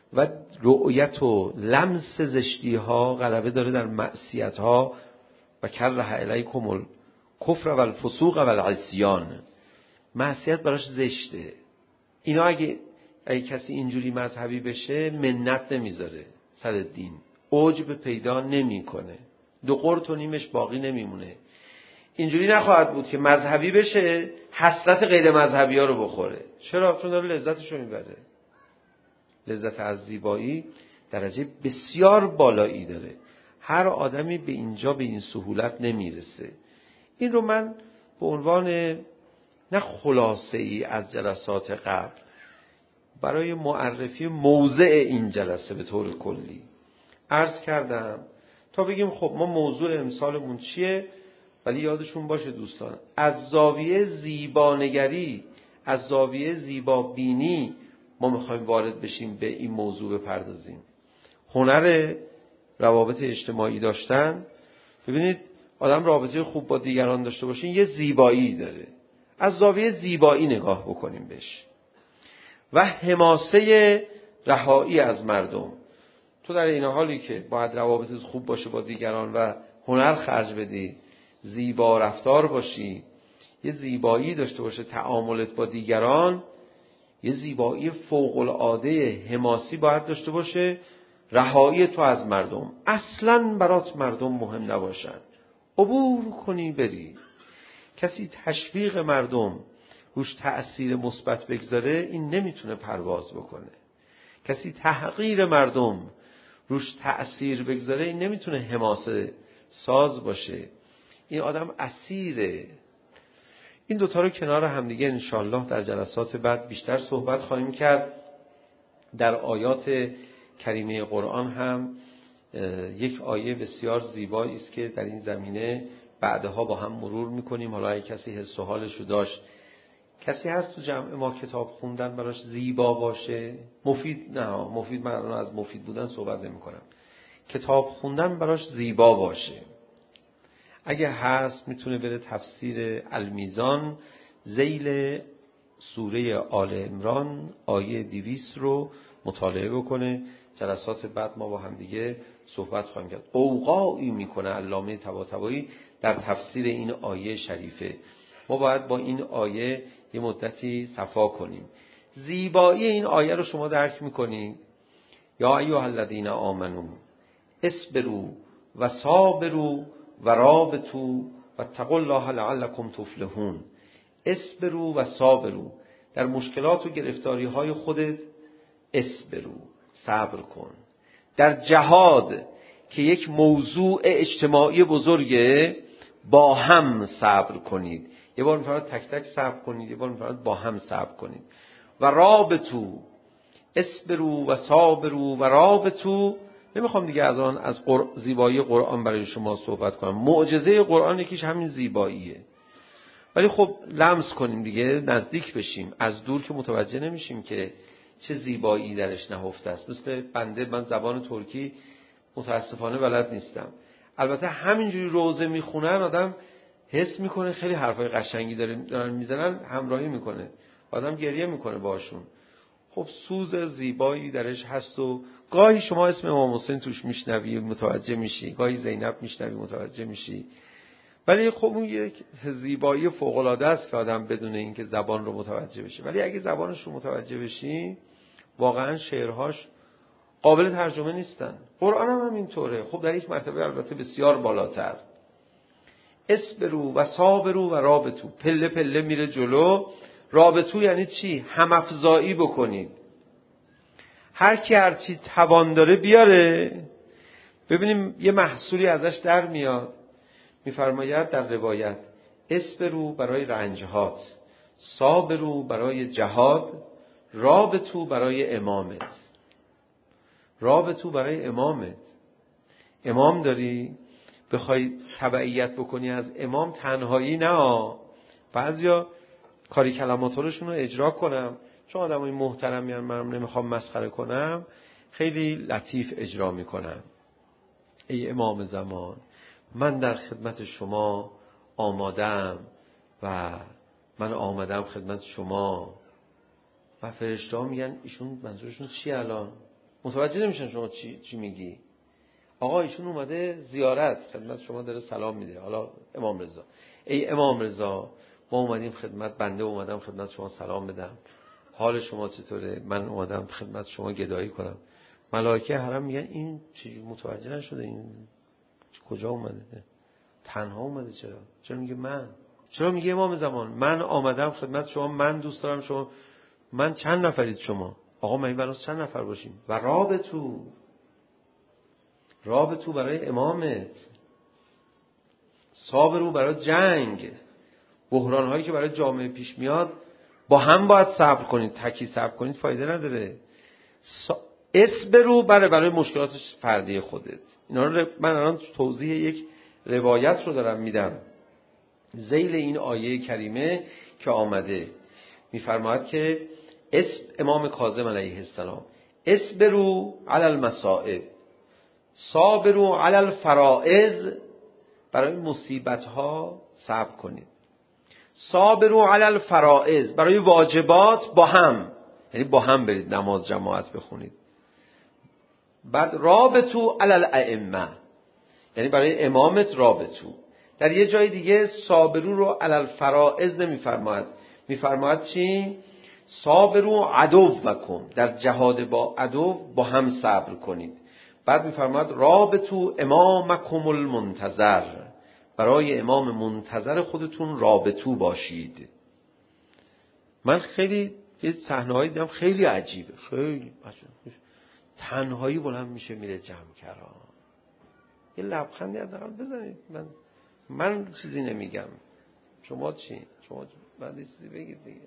و رؤیت و لمس زشتی ها غلبه داره در معصیت ها و کره الیکم الکفر و الفسوق و العصیان. معصیت براش زشته. اینا اگه کسی اینجوری مذهبی بشه منت نمیذاره سر دین، عجب پیدا نمیکنه، دو قرط و نیمش باقی نمیمونه. اینجوری نخواهد بود که مذهبی بشه حسرت غیر مذهبی ها رو بخوره. چرا؟ چون داره لذتشو میبره. لذت از زیبایی درجه بسیار بالایی داره. هر آدمی به اینجا به این سهولت نمیرسه. این رو من به عنوان نه خلاصه ای از جلسات قبل برای معرفی موضع این جلسه به طور کلی عرض کردم تا بگیم خب ما موضوع امسالمون چیه. ولی یادشون باشه دوستان، از زاویه زیبانگری، از زاویه زیبابینی ما میخوایم وارد بشیم به این موضوع بپردازیم. هنر روابط اجتماعی داشتن، ببینید آدم رابطه خوب با دیگران داشته باشین یه زیبایی داره. از زاویه زیبایی نگاه بکنیم بهش. و حماسه رهایی از مردم. تو در این حالی که باید روابطت خوب باشه با دیگران و هنر خرج بدی، زیبا رفتار باشی، یه زیبایی داشته باشه تعاملت با دیگران، یه زیبایی فوق العاده حماسی باید داشته باشه. رهایی تو از مردم، اصلاً برات مردم مهم نباشن، عبور کنی بری. کسی تشویق مردم روش تأثیر مثبت بگذاره این نمیتونه پرواز بکنه. کسی تحقیر مردم روش تأثیر بگذاره این نمیتونه حماسه ساز باشه. این آدم اسیره. این دوتا رو کنار همدیگه انشالله در جلسات بعد بیشتر صحبت خواهیم کرد. در آیات کریمه قرآن هم یک آیه بسیار زیبایی است که در این زمینه بعدها با هم مرور میکنیم. حالا اگه کسی حس و حالشو داشت، کسی هست تو جمع ما کتاب خوندن براش زیبا باشه، مفید نه، مفید من از مفید بودن صحبت نمی کنم، کتاب خوندن براش زیبا باشه، اگه هست میتونه بره تفسیر المیزان ذیل سوره آل عمران آیه 200 رو مطالعه بکنه. جلسات بعد ما با هم دیگه صحبت خواهیم کرد. اوقاعی میکنه علامه طباطبایی در تفسیر این آیه شریفه. ما باید با این آیه یه مدتی صفا کنیم. زیبایی این آیه رو شما درک میکنید. یا ایها الذین آمنو اصبروا و صابروا و رابطوا واتقوا الله لعلکم تفلحون. اصبروا و صابروا، در مشکلات و گرفتاری های خودت اصبروا، صبر کن. در جهاد که یک موضوع اجتماعی بزرگه با هم صبر کنید. یه بار میفرماد تک تک صبر کنید، یه بار میفرماد با هم صبر کنید. و رابطوا، اصبروا و صابروا و رابطوا. نمیخوام دیگه از آن از زیبایی قرآن برای شما صحبت کنم. معجزه قرآن یکیش همین زیباییه. ولی خب لمس کنیم دیگه، نزدیک بشیم. از دور که متوجه نمیشیم که چه زیبایی درش نهفته است. مثل بنده، من زبان ترکی متاسفانه بلد نیستم. البته همینجوری روزه میخونن آدم حس میکنه خیلی حرفای قشنگی دارن میزنن، همراهی میکنه، آدم گریه میکنه باشون. خب سوز زیبایی درش هست و گاهی شما اسم امام حسین توش میشنوی متوجه میشی، گاهی زینب میشنوی متوجه میشی. ولی خب اون یک زیبایی فوق العاده است که آدم بدون اینکه زبان رو متوجه بشه. ولی اگه زبانش رو متوجه بشی واقعا شعرهاش قابل ترجمه نیستن. قرآن هم همینطوره. خب در یک مرتبه البته بسیار بالاتر. اصبروا و صابروا و رابطوا، پله پله میره جلو. رابطوا یعنی چی؟ هم افزایی بکنید. هر کی هر چی توان داره بیاره، ببینیم یه محصولی ازش در میاد. میفرماید در روایت اصبروا برای رنجهات، صابروا برای جهاد، رابطوا برای امامت. رابطوا برای امامت. امام داری بخوای تبعیت بکنی از امام، تنهایی نه. بعضیا کاری کلماتشون رو اجرا کنم، چون آدمای محترمی هم من نمیخوام مسخره کنم، خیلی لطیف اجرا میکنم. ای امام زمان، من در خدمت شما آمادم و من آمدم خدمت شما. و فرشته ها میگن ایشون منظورشون چی الان؟ متوجه نمیشن شما چی میگی. آقا ایشون اومده زیارت خدمت شما، داره سلام میده. حالا امام رضا، ای امام رضا ما اومدیم خدمت، بنده اومدم خدمت شما سلام بدم، حال شما چطوره؟ من اومدم خدمت شما گدایی کنم. ملائکه حرم میگن این چی متوجه نشده، این کجا اومده؟ تنها اومده. چرا میگه من؟ چرا میگه امام زمان من آمدم خدمت شما، من دوست دارم شما، من چند نفرید شما؟ آقا من براس چند نفر باشیم؟ و رابطو برای امامت، صابرو برای جنگ، بحران هایی که برای جامعه پیش میاد با هم باید صبر کنید. تکی صبر کنید فایده نداره. اصبرو برای مشکلات فردی خودت. اینا رو من الان توضیح یک روایت رو دارم میدم ذیل این آیه کریمه که آمده. میفرماید که امام کاظم علیه السلام اصبرو علی المصائب صابرو علی الفرائض، برای مصیبت ها صبر کنید. صابرو علی الفرائض، برای واجبات با هم، یعنی با هم برید نماز جماعت بخونید. بعد رابطو علی الائمه، یعنی برای امامت رابطو. در یه جای دیگه صابرو رو علی الفرائض نمیفرماید، میفرماید چی؟ صابرو عدوکم، در جهاد با عدو با هم صبر کنید. بعد میفرماید رابطو امامکم المنتظر، برای امام منتظر خودتون رابطو باشید. من خیلی یه صحنه‌هایی دیدم خیلی عجیبه، خیلی تنهایی بلند میشه میره جمع کرا. یه لبخندی حداقل بزنید. من چیزی نمیگم، شما چی؟ شما بعد چیزی بگید دیگه.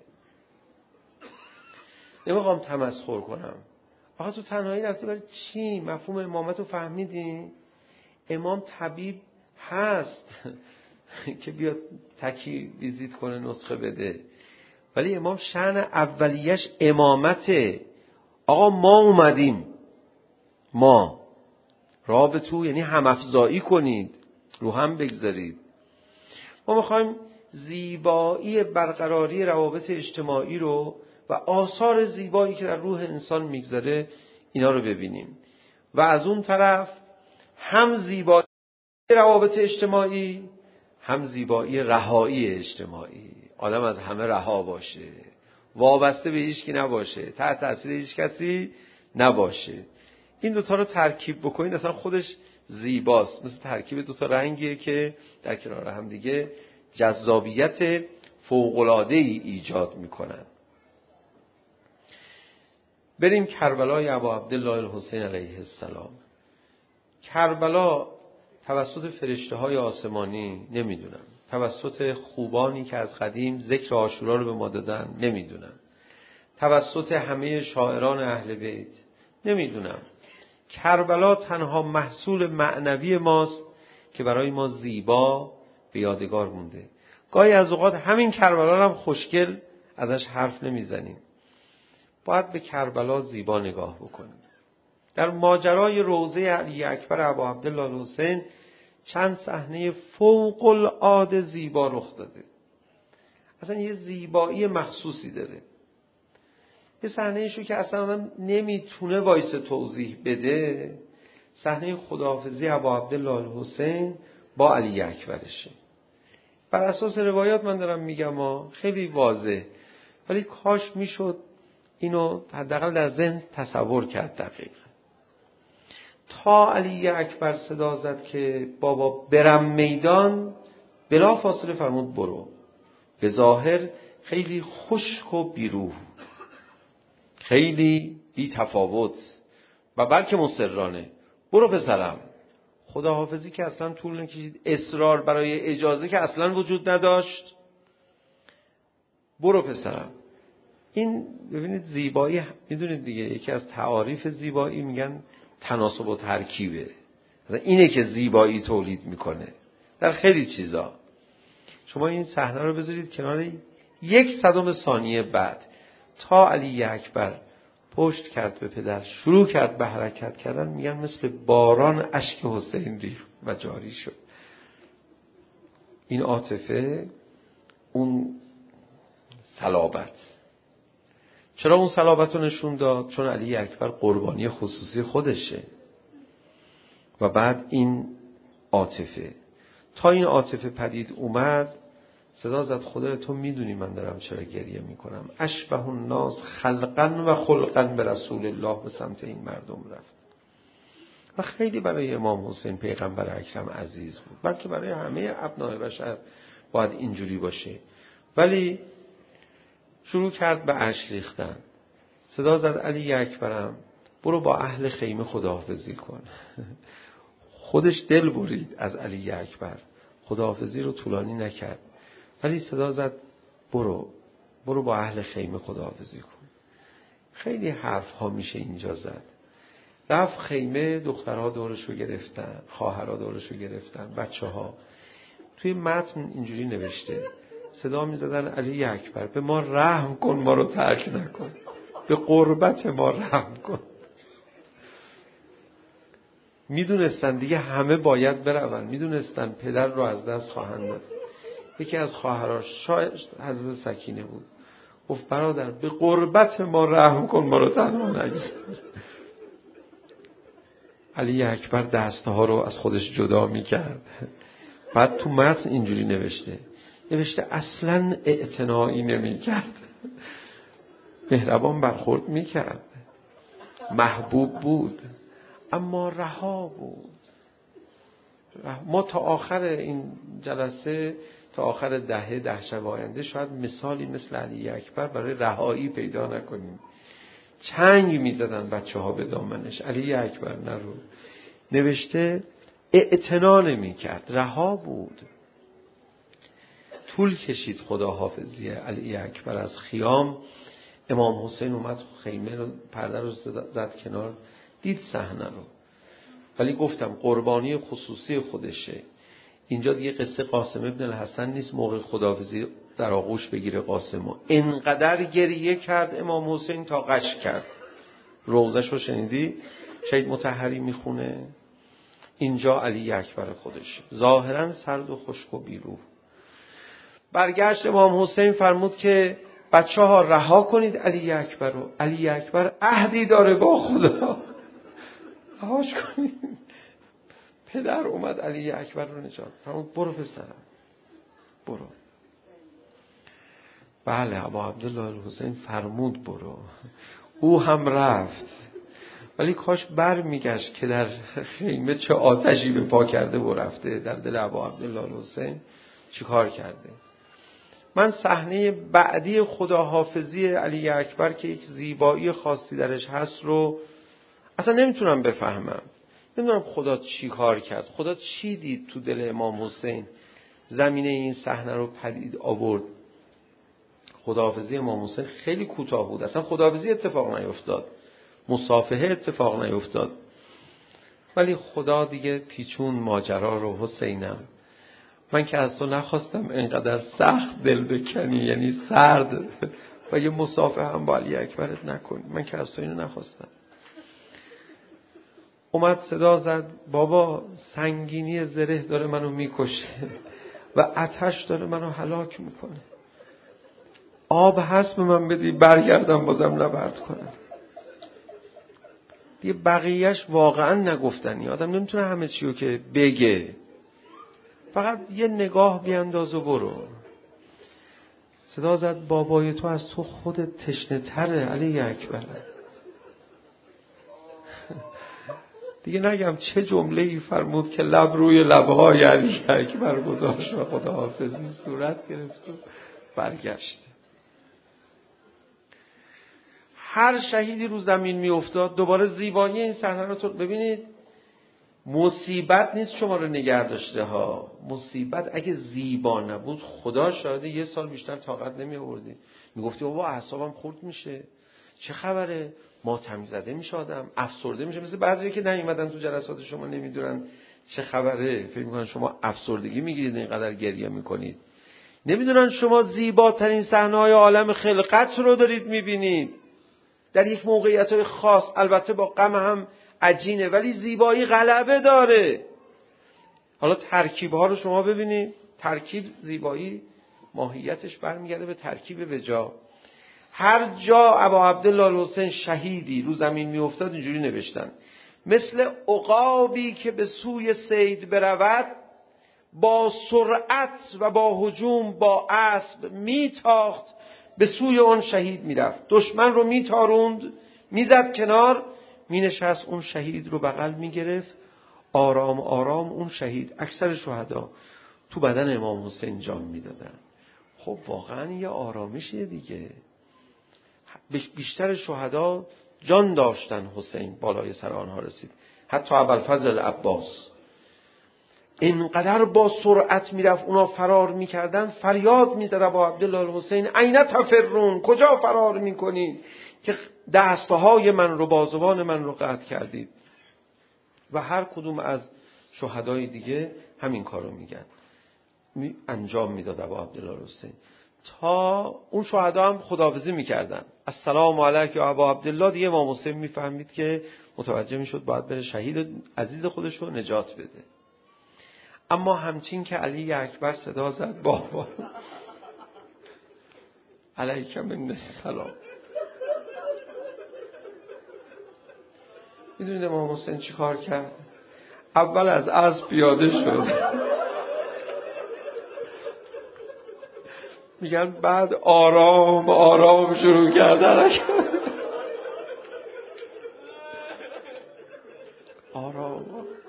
نمیخوام تمسخر کنم. آخه تو تنهایی رفتی برای چی؟ مفهوم امامت رو فهمیدی؟ امام طبیب هست که بیاد تکی ویزیت کنه نسخه بده، ولی امام شأن اولیش امامته. آقا ما اومدیم، ما رابطو یعنی هم افزایی کنید، رو هم بگذارید. ما میخوایم زیبایی برقراری روابط اجتماعی رو و آثار زیبایی که در روح انسان میگذاره اینا رو ببینیم، و از اون طرف هم زیبایی روابط اجتماعی، هم زیبایی رهایی اجتماعی. آدم از همه رها باشه، وابسته به هیچ کی نباشه، تحت تاثیر هیچ کسی نباشه. این دوتا رو ترکیب بکنید اصلا خودش زیباست. مثل ترکیب دوتا رنگیه که در کنار هم دیگه جذابیت فوق‌العاده‌ای ایجاد میکنن. بریم کربلای ابا عبدالله الحسین علیه السلام. کربلا توسط فرشته های آسمانی نمیدونم، توسط خوبانی که از قدیم ذکر عاشورا رو به ما دادن نمیدونم، توسط همه شاعران اهل بیت نمیدونم. کربلا تنها محصول معنوی ماست که برای ما زیبا به یادگار مونده. گاهی از اوقات همین کربلا هم خوشگل ازش حرف نمیزنیم. باید به کربلا زیبا نگاه بکنیم. در ماجرای روضه علی اکبر ابا عبدالله الحسین چند صحنه فوق العاده زیبا رخ داده. اصلا یه زیبایی مخصوصی داره. یه صحنه‌ایشو که اصلا آدم نمیتونه وایسه توضیح بده، صحنه خداحافظی ابا عبدالله الحسین با علی اکبرشه. بر اساس روایات من دارم میگم خیلی واضح، ولی کاش میشد اینو حداقل در ذهن تصور کرد دقیقا. تا علی اکبر صدا زد که بابا برم میدان، بلا فاصله فرمود برو. به ظاهر خیلی خشک و بیروح، خیلی بی تفاوت و بلکه مصرانه، برو پسرم. خداحافظی که اصلا طول نکشید، اصرار برای اجازه که اصلا وجود نداشت. برو پسرم. این ببینید زیبایی، میدونید دیگه یکی از تعاریف زیبایی میگن تناسب و ترکیبه. اینه که زیبایی تولید میکنه در خیلی چیزا. شما این صحنه رو بذارید کنار 1/100 ثانیه بعد تا علی اکبر پشت کرد به پدر، شروع کرد به حرکت کردن، میگن مثل باران اشک حسین ریخت و جاری شد. این عاطفه، اون صلابت. چرا اون صلابت رو نشون داد؟ چون علی اکبر قربانی خصوصی خودشه. و بعد این عاطفه، تا این عاطفه پدید اومد صدا زد خدای تو میدونی من دارم چرا گریه میکنم. اشبه الناس خلقا و خلقا به رسول الله به سمت این مردم رفت. و خیلی برای امام حسین پیغمبر اکرم عزیز بود، بلکه برای همه ابناء بشر باید اینجوری باشه. ولی شروع کرد به اشک ریختن. صدا زد علی اکبرم برو با اهل خیمه خداحافظی کن. خودش دل برید از علی اکبر، خداحافظی رو طولانی نکرد، ولی صدا زد برو با اهل خیمه خداحافظی کن. خیلی حرف ها میشه اینجا زد. رفت خیمه، دخترها دورش رو گرفتن، خواهرها دورش رو گرفتن، بچه ها. توی متن اینجوری نوشته صدا میزدن علی اکبر به ما رحم کن، ما رو ترک نکن، به قربت ما رحم کن. میدونستن دیگه همه باید برون، میدونستن پدر رو از دست خواهند داد. یکی از خواهرش شاید حضرت سکینه بود، گفت برادر به قربت ما رحم کن، ما رو تنها نگذار. علی اکبر دستها رو از خودش جدا میکرد. بعد تو متن اینجوری نوشته اصلا اعتنایی نمیکرد، مهربان برخورد میکرد، محبوب بود، اما رها بود. ما تا آخر این جلسه، تا آخر ده شب آینده شاید مثالی مثل علی اکبر برای رهایی پیدا نکنیم. چنگ میزدن بچه ها به دامنش، علی اکبر نرو. نوشته اعتنا نمیکرد، رها بود. طول کشید خداحافظی علی اکبر از خیام. امام حسین اومد خیمه رو، پرده رو زد کنار، دید صحنه رو. ولی گفتم قربانی خصوصی خودشه. اینجا دیگه قصه قاسم ابن الحسن نیست موقع خداحافظی در آغوش بگیره قاسمو. انقدر گریه کرد امام حسین تا غش کرد. روضه‌ش رو شنیدی؟ شهید مطهری میخونه. اینجا علی اکبر خودش، ظاهرا سرد و خشک و بیروح. برگشت امام حسین فرمود که بچه ها رها کنید علی اکبر رو. علی اکبر عهدی داره با خدا، رهاش کنید. پدر اومد علی اکبر رو نجات فرمود برو پسرم برو. بله ابا عبدالله الحسین فرمود برو، او هم رفت. ولی کاش بر میگشت که در خیمه چه آتشی به پا کرده و رفته در دل ابا عبدالله الحسین چی کار کرده. من صحنه بعدی خداحافظی علی اکبر که یک زیبایی خاصی درش هست رو اصلا نمیتونم بفهمم. نمیدونم خدا چی کار کرد، خدا چی دید تو دل امام حسین زمینه این صحنه رو پدید آورد. خداحافظی امام حسین خیلی کوتاه بود، اصلا خداحافظی اتفاق نیفتاد، مصافحه اتفاق نیفتاد. ولی خدا دیگه پیچون ماجرا رو. حسینم من که از تو نخواستم اینقدر سخت دل بکنی، یعنی سرد، و یه مصافحه هم با علی اکبرت نکنی. من که از تو اینو نخواستم. اومد صدا زد بابا سنگینی زره داره منو میکشه و آتش داره منو هلاک میکنه. آب هست به من بدی برگردم بازم نبرد کنم. دیگه بقیهش واقعا نگفتنی. آدم نمیتونه همه چیو که بگه، فقط یه نگاه بیانداز و برو. صدا زد بابای تو از تو خودت تشنه تره علی اکبر. دیگه نگم چه جمله‌ای فرمود که لب روی لب‌های علی اکبر گذاشت و خداحافظی صورت گرفت و برگشت. هر شهیدی رو زمین می افتاد دوباره زیبایی این صحنه رو ببینید. مصیبت نیست شما رو نگه داشته ها. مصیبت اگه زیبا نبود خدا شاید 1 سال بیشتر طاقت نمی آوردی. میگفتی بابا اعصابم خورد میشه، چه خبره، ماتم زده میشه، آدم افسرده میشه. مثل بعضیا که نیومدن تو جلسات شما نمیدونن چه خبره، فکر میکنن شما افسردگی میگیرید اینقدر گریه میکنید. نمیدونن شما زیباترین صحنه‌های عالم خلقت رو دارید میبینید در یک موقعیت‌های خاص. البته با غم هم عجینه ولی زیبایی غلبه داره. حالا ترکیب‌ها رو شما ببینید. ترکیب زیبایی ماهیتش برمیگرده به ترکیب به جا. هر جا ابا عبدالله الحسین شهیدی رو زمین می افتاد اینجوری نوشتن: مثل عقابی که به سوی صید برود، با سرعت و با هجوم با اسب میتاخت به سوی اون شهید میرفت، دشمن رو میتاروند، میزد کنار، مینشست، اون شهید رو بغل میگرفت، آرام آرام اون شهید. اکثر شهدا تو بدن امام حسین جان میدادن. خب واقعا یه آرامشیه دیگه. بیشتر شهدا جان داشتن، حسین بالای سر آنها رسید. حتی ابوالفضل عباس اینقدر با سرعت میرفت، اونا فرار میکردن، فریاد میزد با عبدالله الحسین: این تفرون، کجا فرار میکنید که دستهای من رو، بازوان من رو قطع کردید؟ و هر کدوم از شهدای دیگه همین کارو میگن، انجام میداد ابا عبدالله الحسین. تا اون شهدا هم خداحافظی میکردن: السلام علیک یا ابا عبدالله. دیگه امام حسین میفهمید که متوجه میشد باید بره شهید عزیز خودش رو نجات بده. اما همچین که علی اکبر صدا زد: بابا علیک من السلام، میدونید امام حسین چی کار کرد؟ اول از اسب پیاده شد، میگن بعد آرام آرام شروع کردن آرام،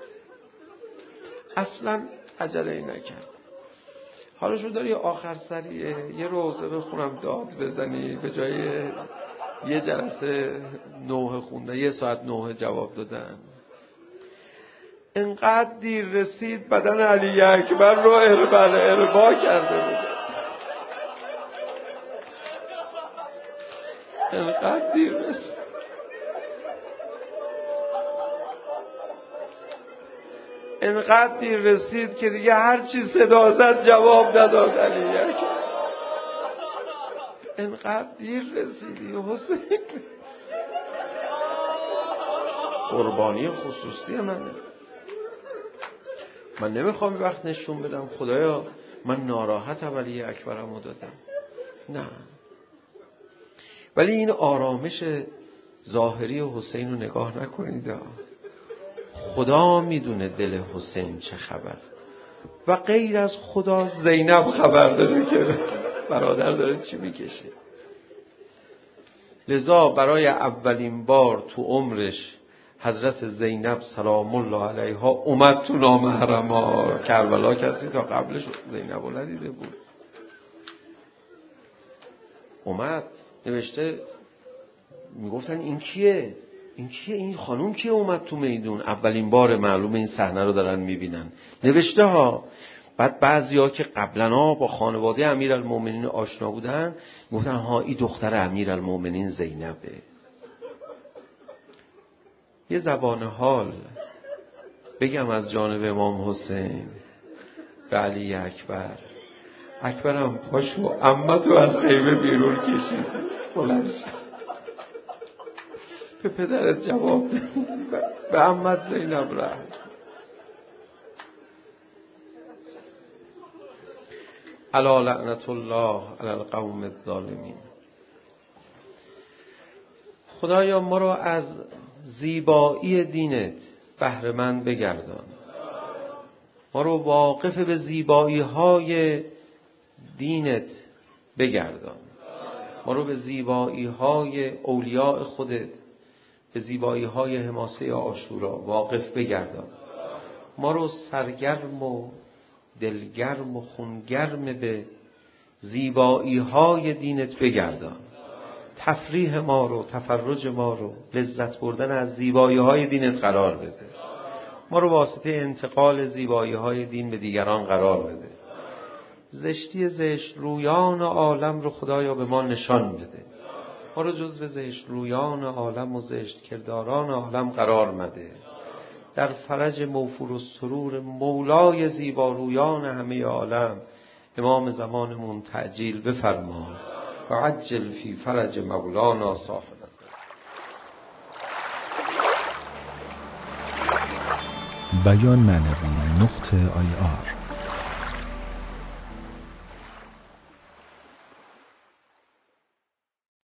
اصلا عجله نکرد. حالا شو داری آخر سریه یه روزه بخونم داد بزنی به جای یه جلسه 9 خوندن، 1 ساعت 9 جواب دادن. انقدر دیر رسید بدن علی اکبر رو اربا کرده بود. انقدر دیر رسید، انقدر دیر رسید که دیگه هر چی صدا زد جواب نداد علی اکبر. انقدر دیر رسیدی حسین. قربانی خصوصی منه، من نمیخوام وقت نشون بدم خدایا من ناراحتم علی اکبرمو دادم، نه. ولی این آرامش ظاهری حسین رو نگاه نکنید، خدا میدونه دل حسین چه خبر، و غیر از خدا زینب خبر داره که برادر داره چی میکشه. لذا برای اولین بار تو عمرش حضرت زینب سلام الله علیها اومد تو نامحرما کربلا. کسی تا قبلش زینب رو ندیده بود. اومد، نوشته، میگفتن این کیه؟ این کیه؟ این خانوم کیه اومد تو میدون؟ اولین بار معلومه این صحنه رو دارن میبینن. نوشته ها. بعد بعضیا که قبلا با خانواده امیرالمومنین آشنا بودن گفتن ها این دختر امیرالمومنین زینبه. یه زبان حال بگم از جانب امام حسین به علی اکبر: اکبرم پاشو، عمتو از خیمه بیرون کشید، بلند شد به پدرت جواب به عمت زینب رفت. الا لعنت الله علی القوم الظالمین. خدایا ما رو از زیبایی دینت بهره مند بگردان، ما رو واقف به زیبایی های دینت بگردان، ما رو به زیبایی های اولیاء خودت، به زیبایی های حماسه عاشورا واقف بگردان، ما رو سرگرم و دلگرم و خونگرم به زیبایی های دینت بگردان. تفریح ما رو، تفرج ما رو، لذت بردن از زیبایی های دینت قرار بده. ما رو واسطه انتقال زیبایی های دین به دیگران قرار بده. زشتی زشت رویان عالم رو خدایا به ما نشان بده. ما رو جزو زشت رویان عالم و زشت کرداران عالم قرار مده. در فرج موفور و سرور مولای زیبارویان همه عالم امام زمانمون تعجیل بفرما و عجل فی فرج مولانا صاحب. بیان معنوی .ir